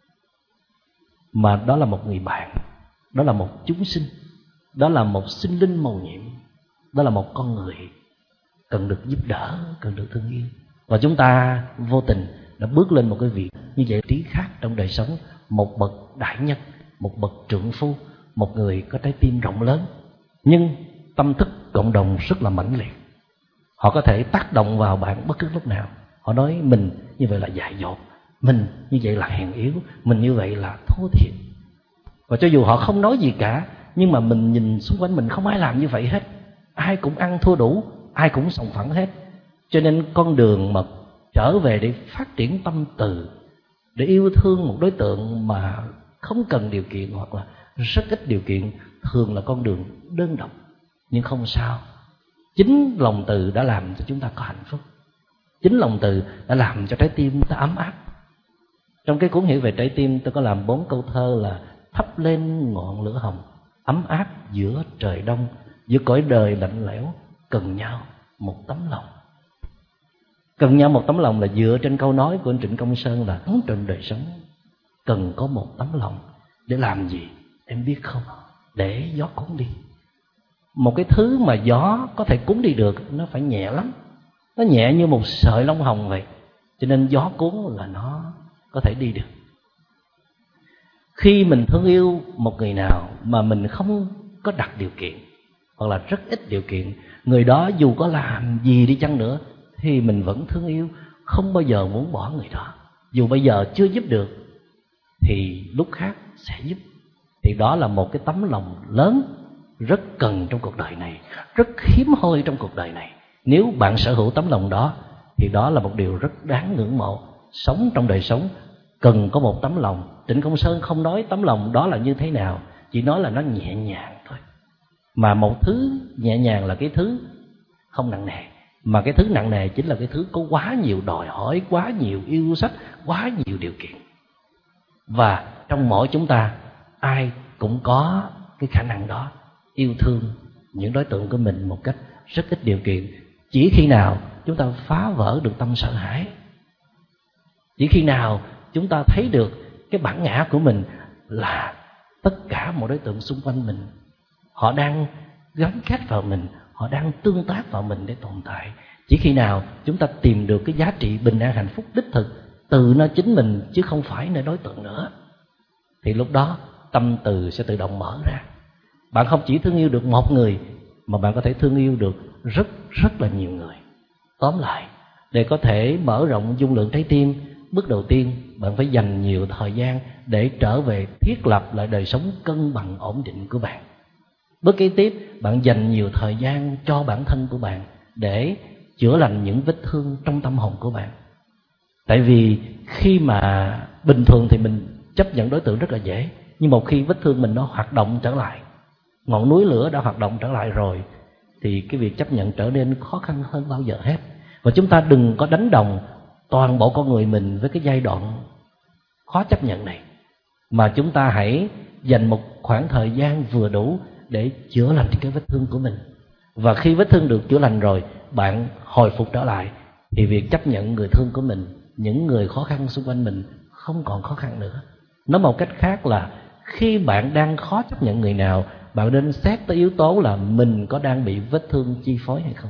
mà đó là một người bạn, đó là một chúng sinh, đó là một sinh linh mầu nhiệm, đó là một con người cần được giúp đỡ, cần được thương yêu. Và chúng ta vô tình đã bước lên một cái vị như vậy trí khác trong đời sống, một bậc đại nhân, một bậc trượng phu, một người có trái tim rộng lớn, nhưng tâm thức cộng đồng rất là mãnh liệt. Họ có thể tác động vào bạn bất cứ lúc nào. Họ nói mình như vậy là dại dột, mình như vậy là hèn yếu, mình như vậy là thô thiển. Và cho dù họ không nói gì cả, nhưng mà mình nhìn xung quanh mình không ai làm như vậy hết. Ai cũng ăn thua đủ, ai cũng sòng phẳng hết. Cho nên con đường mà trở về để phát triển tâm từ, để yêu thương một đối tượng mà không cần điều kiện hoặc là rất ít điều kiện, thường là con đường đơn độc. Nhưng không sao, chính lòng từ đã làm cho chúng ta có hạnh phúc. Chính lòng từ đã làm cho trái tim ta ấm áp. Trong cái cuốn Hiểu về trái tim, tôi có làm 4 câu thơ là: thắp lên ngọn lửa hồng, ấm áp giữa trời đông, giữa cõi đời lạnh lẽo, cần nhau một tấm lòng. Cần nhau một tấm lòng là dựa trên câu nói của anh Trịnh Công Sơn là: trong đời sống cần có một tấm lòng. Để làm gì em biết không? Để gió cuốn đi. Một cái thứ mà gió có thể cuốn đi được, nó phải nhẹ lắm, nó nhẹ như một sợi lông hồng vậy. Cho nên gió cuốn là nó có thể đi được. Khi mình thương yêu một người nào mà mình không có đặt điều kiện, hoặc là rất ít điều kiện, người đó dù có làm gì đi chăng nữa thì mình vẫn thương yêu, không bao giờ muốn bỏ người đó. Dù bây giờ chưa giúp được thì lúc khác sẽ giúp. Thì đó là một cái tấm lòng lớn, rất cần trong cuộc đời này, rất hiếm hoi trong cuộc đời này. Nếu bạn sở hữu tấm lòng đó thì đó là một điều rất đáng ngưỡng mộ. Sống trong đời sống cần có một tấm lòng. Trịnh Công Sơn không nói tấm lòng đó là như thế nào, chỉ nói là nó nhẹ nhàng thôi. Mà một thứ nhẹ nhàng là cái thứ không nặng nề, mà cái thứ nặng nề chính là cái thứ có quá nhiều đòi hỏi, quá nhiều yêu sách, quá nhiều điều kiện. Và trong mỗi chúng ta, ai cũng có cái khả năng đó, yêu thương những đối tượng của mình một cách rất ít điều kiện. Chỉ khi nào chúng ta phá vỡ được tâm sợ hãi, chỉ khi nào chúng ta thấy được cái bản ngã của mình là tất cả mọi đối tượng xung quanh mình, họ đang gắn kết vào mình, họ đang tương tác vào mình để tồn tại. Chỉ khi nào chúng ta tìm được cái giá trị bình an hạnh phúc đích thực từ nơi chính mình chứ không phải nơi đối tượng nữa, thì lúc đó tâm từ sẽ tự động mở ra. Bạn không chỉ thương yêu được một người, mà bạn có thể thương yêu được rất là nhiều người. Tóm lại, để có thể mở rộng dung lượng trái tim, bước đầu tiên bạn phải dành nhiều thời gian để trở về thiết lập lại đời sống cân bằng ổn định của bạn. Bước kế tiếp, bạn dành nhiều thời gian cho bản thân của bạn để chữa lành những vết thương trong tâm hồn của bạn. Tại vì khi mà bình thường thì mình chấp nhận đối tượng rất là dễ, nhưng một khi vết thương mình nó hoạt động trở lại, ngọn núi lửa đã hoạt động trở lại rồi, thì cái việc chấp nhận trở nên khó khăn hơn bao giờ hết. Và chúng ta đừng có đánh đồng toàn bộ con người mình với cái giai đoạn khó chấp nhận này, mà chúng ta hãy dành một khoảng thời gian vừa đủ để chữa lành cái vết thương của mình. Và khi vết thương được chữa lành rồi, bạn hồi phục trở lại, thì việc chấp nhận người thương của mình, những người khó khăn xung quanh mình không còn khó khăn nữa. Nói một cách khác là khi bạn đang khó chấp nhận người nào, bạn nên xét tới yếu tố là mình có đang bị vết thương chi phối hay không.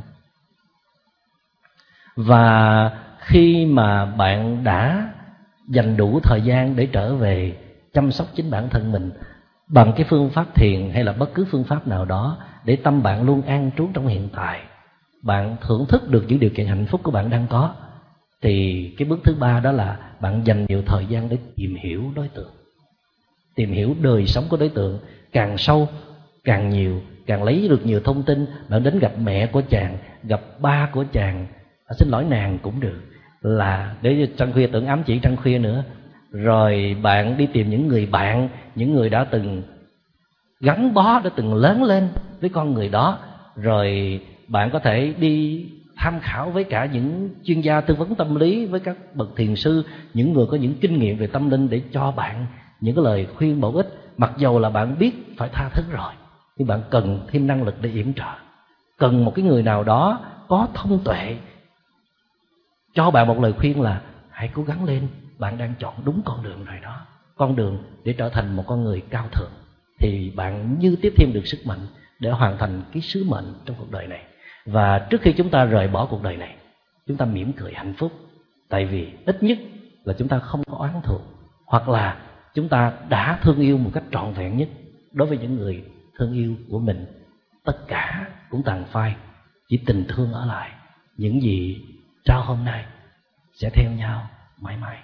Và khi mà bạn đã dành đủ thời gian để trở về chăm sóc chính bản thân mình bằng cái phương pháp thiền hay là bất cứ phương pháp nào đó, để tâm bạn luôn an trú trong hiện tại, bạn thưởng thức được những điều kiện hạnh phúc của bạn đang có, thì cái bước thứ ba đó là bạn dành nhiều thời gian để tìm hiểu đối tượng, tìm hiểu đời sống của đối tượng càng sâu, càng nhiều, càng lấy được nhiều thông tin. Bạn đến gặp mẹ của chàng, gặp ba của chàng, xin lỗi nàng cũng được, là để Trăng Khuya tưởng ám chỉ Trăng Khuya nữa. Rồi bạn đi tìm những người bạn, những người đã từng gắn bó, đã từng lớn lên với con người đó. Rồi bạn có thể đi tham khảo với cả những chuyên gia tư vấn tâm lý, với các bậc thiền sư, những người có những kinh nghiệm về tâm linh, để cho bạn những cái lời khuyên bổ ích. Mặc dầu là bạn biết phải tha thứ rồi, nhưng bạn cần thêm năng lực để yểm trợ, cần một cái người nào đó có thông tuệ, cho bạn một lời khuyên là hãy cố gắng lên, bạn đang chọn đúng con đường rồi đó, con đường để trở thành một con người cao thượng, thì bạn như tiếp thêm được sức mạnh để hoàn thành cái sứ mệnh trong cuộc đời này. Và trước khi chúng ta rời bỏ cuộc đời này, chúng ta mỉm cười hạnh phúc, tại vì ít nhất là chúng ta không có oán thù, hoặc là chúng ta đã thương yêu một cách trọn vẹn nhất. Đối với những người thương yêu của mình, tất cả cũng tàn phai, chỉ tình thương ở lại. Những gì trao hôm nay sẽ theo nhau mãi mãi.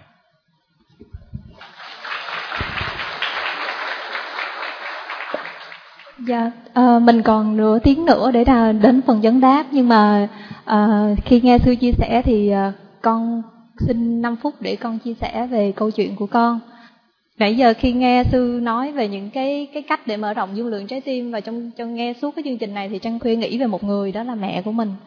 Dạ, mình còn nửa tiếng nữa để đến phần vấn đáp, nhưng mà khi nghe sư chia sẻ thì con xin 5 phút để con chia sẻ về câu chuyện của con. Nãy giờ khi nghe sư nói về những cái cách để mở rộng dung lượng trái tim, và trong nghe suốt cái chương trình này thì Trân Khuya nghĩ về một người, đó là mẹ của mình.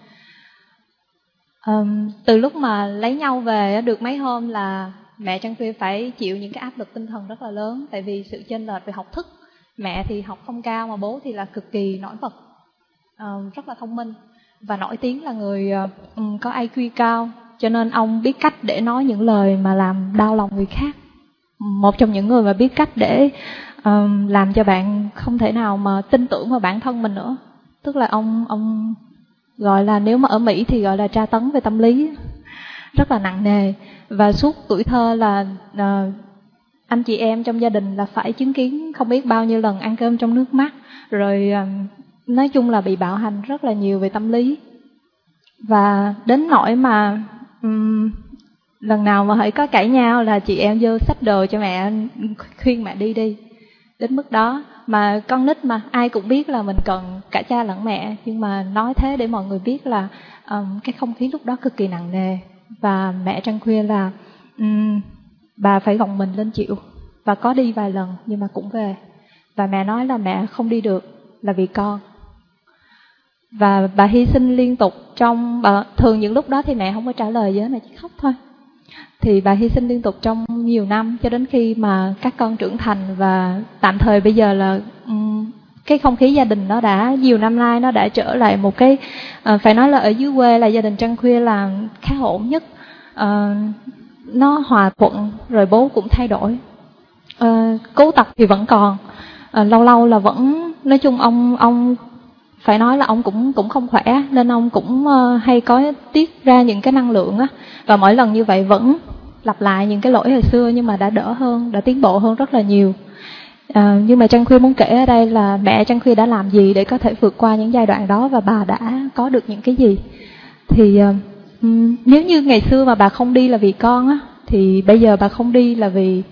Từ lúc mà lấy nhau về được mấy hôm là mẹ Trân Khuya phải chịu những cái áp lực tinh thần rất là lớn, tại vì sự chênh lệch về học thức. Mẹ thì học không cao mà bố thì là cực kỳ nổi bật, rất là thông minh và nổi tiếng là người có IQ cao, cho nên ông biết cách để nói những lời mà làm đau lòng người khác. Một trong những người mà biết cách để làm cho bạn không thể nào mà tin tưởng vào bản thân mình nữa. Tức là ông gọi là, nếu mà ở Mỹ thì gọi là tra tấn về tâm lý, rất là nặng nề. Và suốt tuổi thơ là anh chị em trong gia đình là phải chứng kiến không biết bao nhiêu lần ăn cơm trong nước mắt, rồi nói chung là bị bạo hành rất là nhiều về tâm lý. Và đến nỗi mà lần nào mà hãy có cãi nhau là chị em vô xách đồ cho mẹ, khuyên mẹ đi. Đến mức đó mà con nít mà ai cũng biết là mình cần cả cha lẫn mẹ, nhưng mà nói thế để mọi người biết là cái không khí lúc đó cực kỳ nặng nề. Và mẹ Trân Khuya là bà phải gồng mình lên chịu, và có đi vài lần nhưng mà cũng về. Và mẹ nói là mẹ không đi được là vì con. Và bà hy sinh liên tục thường những lúc đó thì mẹ không có trả lời với, mẹ chỉ khóc thôi. Thì bà hy sinh liên tục trong nhiều năm, cho đến khi mà các con trưởng thành. Và tạm thời bây giờ là cái không khí gia đình nó đã nhiều năm nay nó đã trở lại một cái phải nói là ở dưới quê là gia đình Trân Khuya là khá ổn nhất. Nó hòa thuận, rồi bố cũng thay đổi. Cố tật thì vẫn còn, lâu lâu là vẫn, nói chung ông phải nói là ông cũng không khỏe, nên ông cũng hay có tiết ra những cái năng lượng á, và mỗi lần như vậy vẫn lặp lại những cái lỗi hồi xưa, nhưng mà đã đỡ hơn, đã tiến bộ hơn rất là nhiều. Nhưng mà Trân Khuya muốn kể ở đây là mẹ Trân Khuya đã làm gì để có thể vượt qua những giai đoạn đó, và bà đã có được những cái gì. Thì nếu như ngày xưa mà bà không đi là vì con á, thì bây giờ bà không đi là vì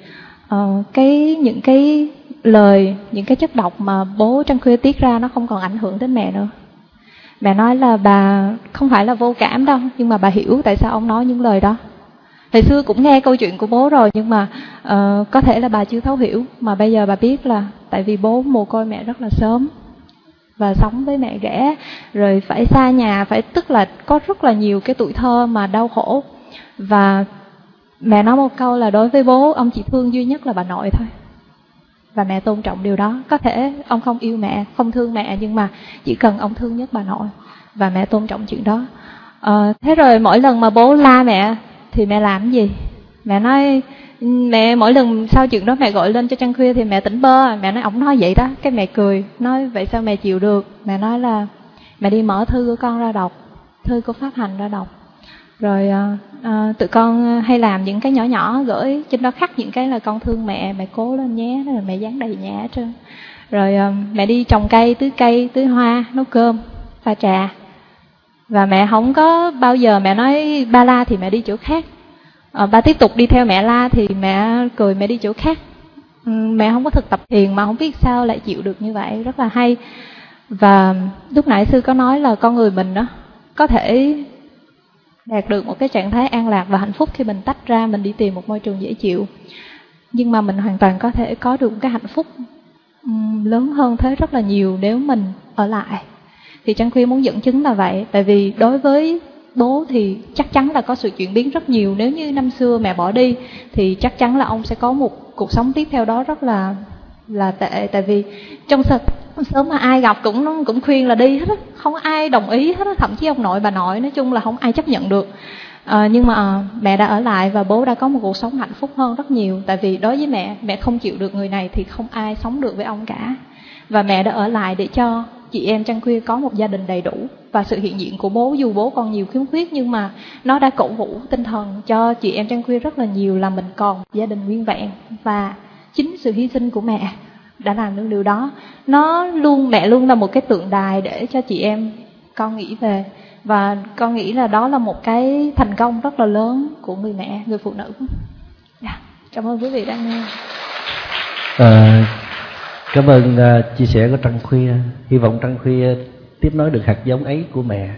những cái lời, những cái chất độc mà bố Trân Khuya tiết ra nó không còn ảnh hưởng đến mẹ nữa. Mẹ nói là bà không phải là vô cảm đâu, nhưng mà bà hiểu tại sao ông nói những lời đó. Hồi xưa cũng nghe câu chuyện của bố rồi, nhưng mà có thể là bà chưa thấu hiểu. Mà bây giờ bà biết là tại vì bố mồ côi mẹ rất là sớm, và sống với mẹ ghẻ, rồi phải xa nhà, tức là có rất là nhiều cái tuổi thơ mà đau khổ. Và mẹ nói một câu là đối với bố, ông chỉ thương duy nhất là bà nội thôi. Và mẹ tôn trọng điều đó. Có thể ông không yêu mẹ, không thương mẹ, nhưng mà chỉ cần ông thương nhất bà nội, và mẹ tôn trọng chuyện đó. Thế rồi mỗi lần mà bố la mẹ thì mẹ làm cái gì? Mẹ nói, mẹ mỗi lần sau chuyện đó mẹ gọi lên cho Trân Khuya thì mẹ tỉnh bơ. Mẹ nói ổng nói vậy đó, cái mẹ cười, nói vậy sao mẹ chịu được? Mẹ nói là mẹ đi mở thư của con ra đọc, thư của Pháp Hành ra đọc. Rồi tụi con hay làm những cái nhỏ nhỏ gửi, trên đó khắc những cái là con thương mẹ, mẹ cố lên nhé, rồi mẹ dán đầy nhà hết trơn. Rồi mẹ đi trồng cây, tưới hoa, nấu cơm, pha trà. Và mẹ không có bao giờ mẹ nói ba la thì mẹ đi chỗ khác, ba tiếp tục đi theo mẹ la thì mẹ cười, mẹ đi chỗ khác. Mẹ không có thực tập thiền mà không biết sao lại chịu được như vậy, rất là hay. Và lúc nãy sư có nói là con người mình đó có thể đạt được một cái trạng thái an lạc và hạnh phúc khi mình tách ra, mình đi tìm một môi trường dễ chịu. Nhưng mà mình hoàn toàn có thể có được một cái hạnh phúc lớn hơn thế rất là nhiều nếu mình ở lại. Thì Trân Khuya muốn dẫn chứng là vậy. Tại vì đối với bố thì chắc chắn là có sự chuyển biến rất nhiều. Nếu như năm xưa mẹ bỏ đi thì chắc chắn là ông sẽ có một cuộc sống tiếp theo đó rất là tệ. Tại vì trong sớm mà ai gặp cũng khuyên là đi hết á, không ai đồng ý hết á, thậm chí ông nội bà nội nói chung là không ai chấp nhận được. Nhưng mà mẹ đã ở lại và bố đã có một cuộc sống hạnh phúc hơn rất nhiều. Tại vì đối với mẹ không chịu được người này thì không ai sống được với ông cả. Và mẹ đã ở lại để cho chị em Trăng Khuya có một gia đình đầy đủ. Và sự hiện diện của bố, dù bố còn nhiều khiếm khuyết, nhưng mà nó đã cổ vũ tinh thần cho chị em Trăng Khuya rất là nhiều, là mình còn gia đình nguyên vẹn. Và chính sự hy sinh của mẹ đã làm được điều đó. Mẹ luôn là một cái tượng đài để cho chị em con nghĩ về. Và con nghĩ là đó là một cái thành công rất là lớn của người mẹ, người phụ nữ. Cảm ơn quý vị đã nghe. Cảm ơn chia sẻ của Trăng Khuya. Hy vọng Trăng Khuya tiếp nối được hạt giống ấy của mẹ.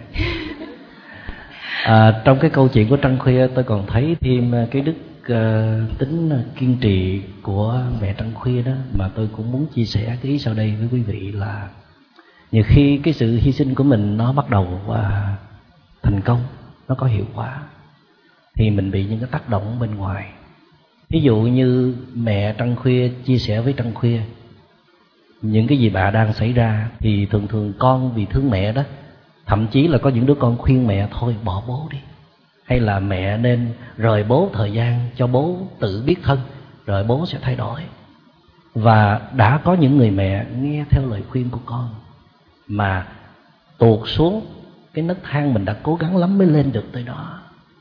Trong cái câu chuyện của Trăng Khuya, tôi còn thấy thêm cái đức tính kiên trì của mẹ Trăng Khuya đó, mà tôi cũng muốn chia sẻ cái ý sau đây với quý vị là nhiều khi cái sự hy sinh của mình nó bắt đầu thành công, nó có hiệu quả, thì mình bị những cái tác động bên ngoài. Ví dụ như mẹ Trăng Khuya chia sẻ với Trăng Khuya những cái gì bà đang xảy ra, thì thường thường con vì thương mẹ đó, thậm chí là có những đứa con khuyên mẹ thôi bỏ bố đi, hay là mẹ nên rời bố thời gian cho bố tự biết thân, rồi bố sẽ thay đổi. Và đã có những người mẹ nghe theo lời khuyên của con mà tuột xuống cái nấc thang mình đã cố gắng lắm mới lên được tới đó.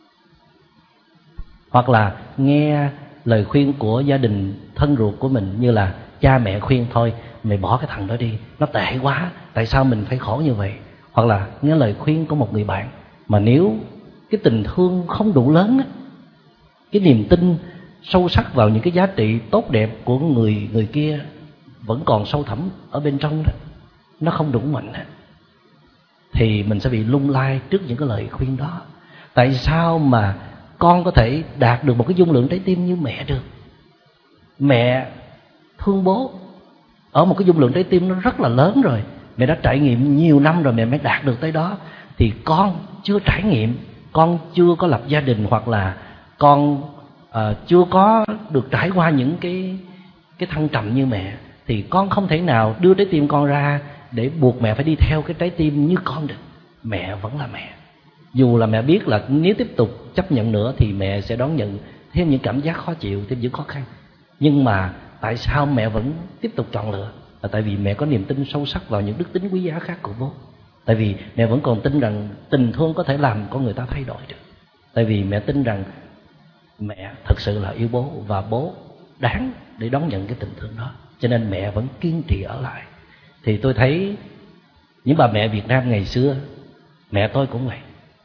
Hoặc là nghe lời khuyên của gia đình thân ruột của mình, như là cha mẹ khuyên thôi mày bỏ cái thằng đó đi, nó tệ quá, tại sao mình phải khổ như vậy. Hoặc là nghe lời khuyên của một người bạn mà nếu cái tình thương không đủ lớn á, cái niềm tin sâu sắc vào những cái giá trị tốt đẹp của người kia vẫn còn sâu thẳm ở bên trong đó, nó không đủ mạnh á, thì mình sẽ bị lung lay trước những cái lời khuyên đó. Tại sao mà con có thể đạt được một cái dung lượng trái tim như mẹ được? Mẹ thương bố ở một cái dung lượng trái tim nó rất là lớn rồi, mẹ đã trải nghiệm nhiều năm rồi mẹ mới đạt được tới đó. Thì con chưa trải nghiệm, con chưa có lập gia đình, hoặc là con chưa có được trải qua những cái thăng trầm như mẹ, thì con không thể nào đưa trái tim con ra để buộc mẹ phải đi theo cái trái tim như con được. Mẹ vẫn là mẹ. Dù là mẹ biết là nếu tiếp tục chấp nhận nữa thì mẹ sẽ đón nhận thêm những cảm giác khó chịu, thêm những khó khăn. Nhưng mà tại sao mẹ vẫn tiếp tục chọn lựa? Là tại vì mẹ có niềm tin sâu sắc vào những đức tính quý giá khác của bố. Tại vì mẹ vẫn còn tin rằng tình thương có thể làm con người ta thay đổi được. Tại vì mẹ tin rằng mẹ thật sự là yêu bố, và bố đáng để đón nhận cái tình thương đó. Cho nên mẹ vẫn kiên trì ở lại. Thì tôi thấy những bà mẹ Việt Nam ngày xưa, mẹ tôi cũng vậy,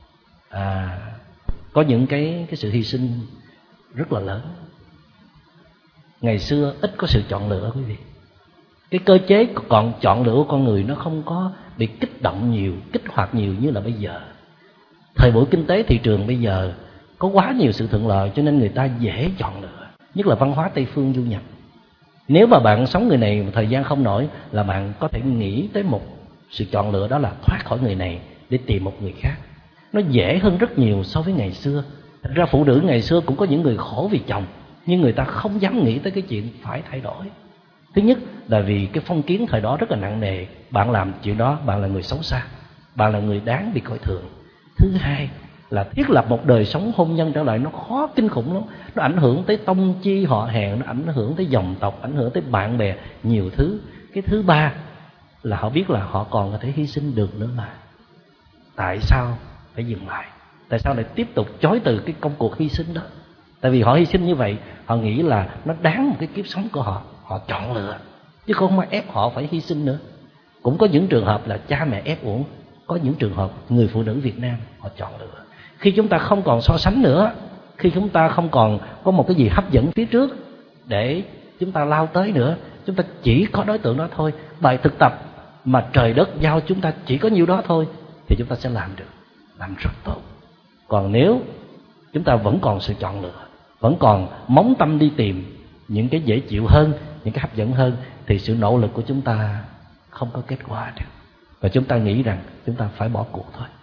có những cái sự hy sinh rất là lớn. Ngày xưa ít có sự chọn lựa quý vị. Cái cơ chế còn chọn lựa của con người nó không có bị kích động nhiều, kích hoạt nhiều như là bây giờ. Thời buổi kinh tế thị trường bây giờ có quá nhiều sự thuận lợi, cho nên người ta dễ chọn lựa. Nhất là văn hóa Tây phương du nhập. Nếu mà bạn sống người này một thời gian không nổi, là bạn có thể nghĩ tới một sự chọn lựa, đó là thoát khỏi người này để tìm một người khác. Nó dễ hơn rất nhiều so với ngày xưa. Thật ra phụ nữ ngày xưa cũng có những người khổ vì chồng, nhưng người ta không dám nghĩ tới cái chuyện phải thay đổi. Thứ nhất là vì cái phong kiến thời đó rất là nặng nề. Bạn làm chuyện đó, bạn là người xấu xa, bạn là người đáng bị coi thường. Thứ hai là thiết lập một đời sống hôn nhân trở lại nó khó kinh khủng lắm. Nó ảnh hưởng tới tông chi họ hàng, nó ảnh hưởng tới dòng tộc, ảnh hưởng tới bạn bè, nhiều thứ. Cái thứ ba là họ biết là họ còn có thể hy sinh được nữa mà. Tại sao phải dừng lại? Tại sao lại tiếp tục chối từ cái công cuộc hy sinh đó? Tại vì họ hy sinh như vậy, họ nghĩ là nó đáng một cái kiếp sống của họ. Họ chọn lựa, chứ không ai ép họ phải hy sinh nữa. Cũng có những trường hợp là cha mẹ ép uổng. Có những trường hợp người phụ nữ Việt Nam họ chọn lựa. Khi chúng ta không còn so sánh nữa, khi chúng ta không còn có một cái gì hấp dẫn phía trước để chúng ta lao tới nữa, chúng ta chỉ có đối tượng đó thôi, bài thực tập mà trời đất giao chúng ta chỉ có nhiêu đó thôi, thì chúng ta sẽ làm được, làm rất tốt. Còn nếu chúng ta vẫn còn sự chọn lựa, vẫn còn móng tâm đi tìm những cái dễ chịu hơn, những cái hấp dẫn hơn, thì sự nỗ lực của chúng ta không có kết quả được. Và chúng ta nghĩ rằng chúng ta phải bỏ cuộc thôi.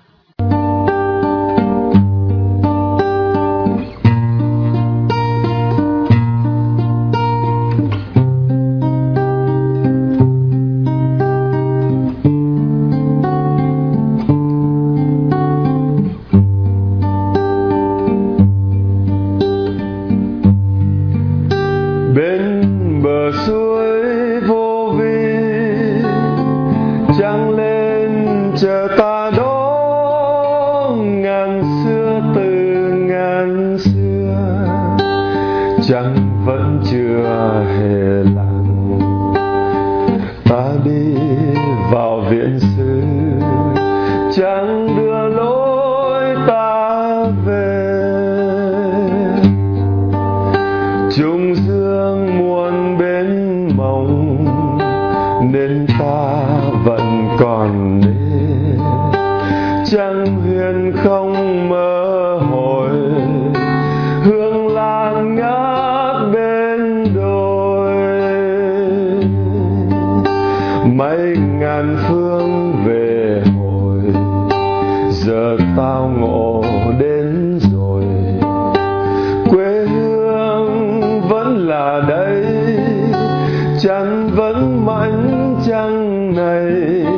tao ngộ đến rồi. Quê hương vẫn là đây, chăn vẫn mảnh trăng này.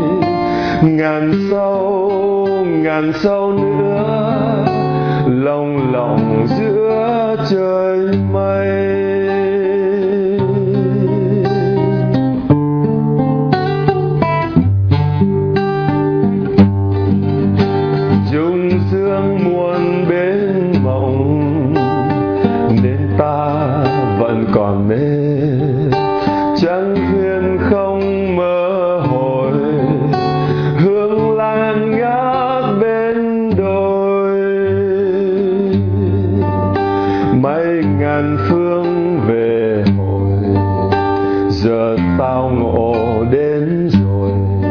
Ngàn sâu nữa lồng lộng giữa trời mây. Dung sương muôn bên mộng nên ta vẫn còn mê. Trăng khuyên không mơ hồi, hương lan ngát bên đồi. Mấy ngàn phương về hồi, giờ tao ngộ đến rồi.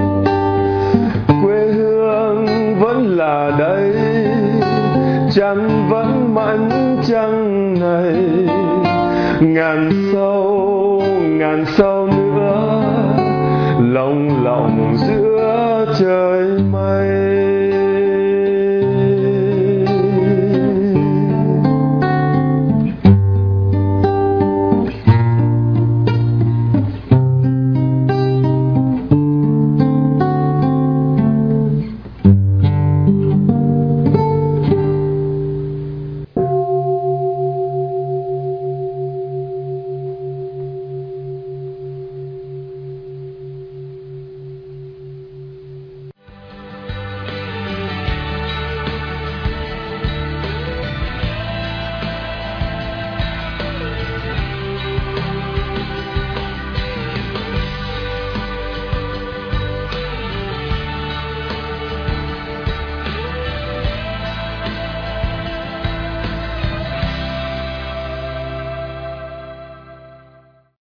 Quê hương vẫn là đây, chăn vẫn mảnh trăng này. Ngàn sâu nữa lồng lộng giữa trời mây.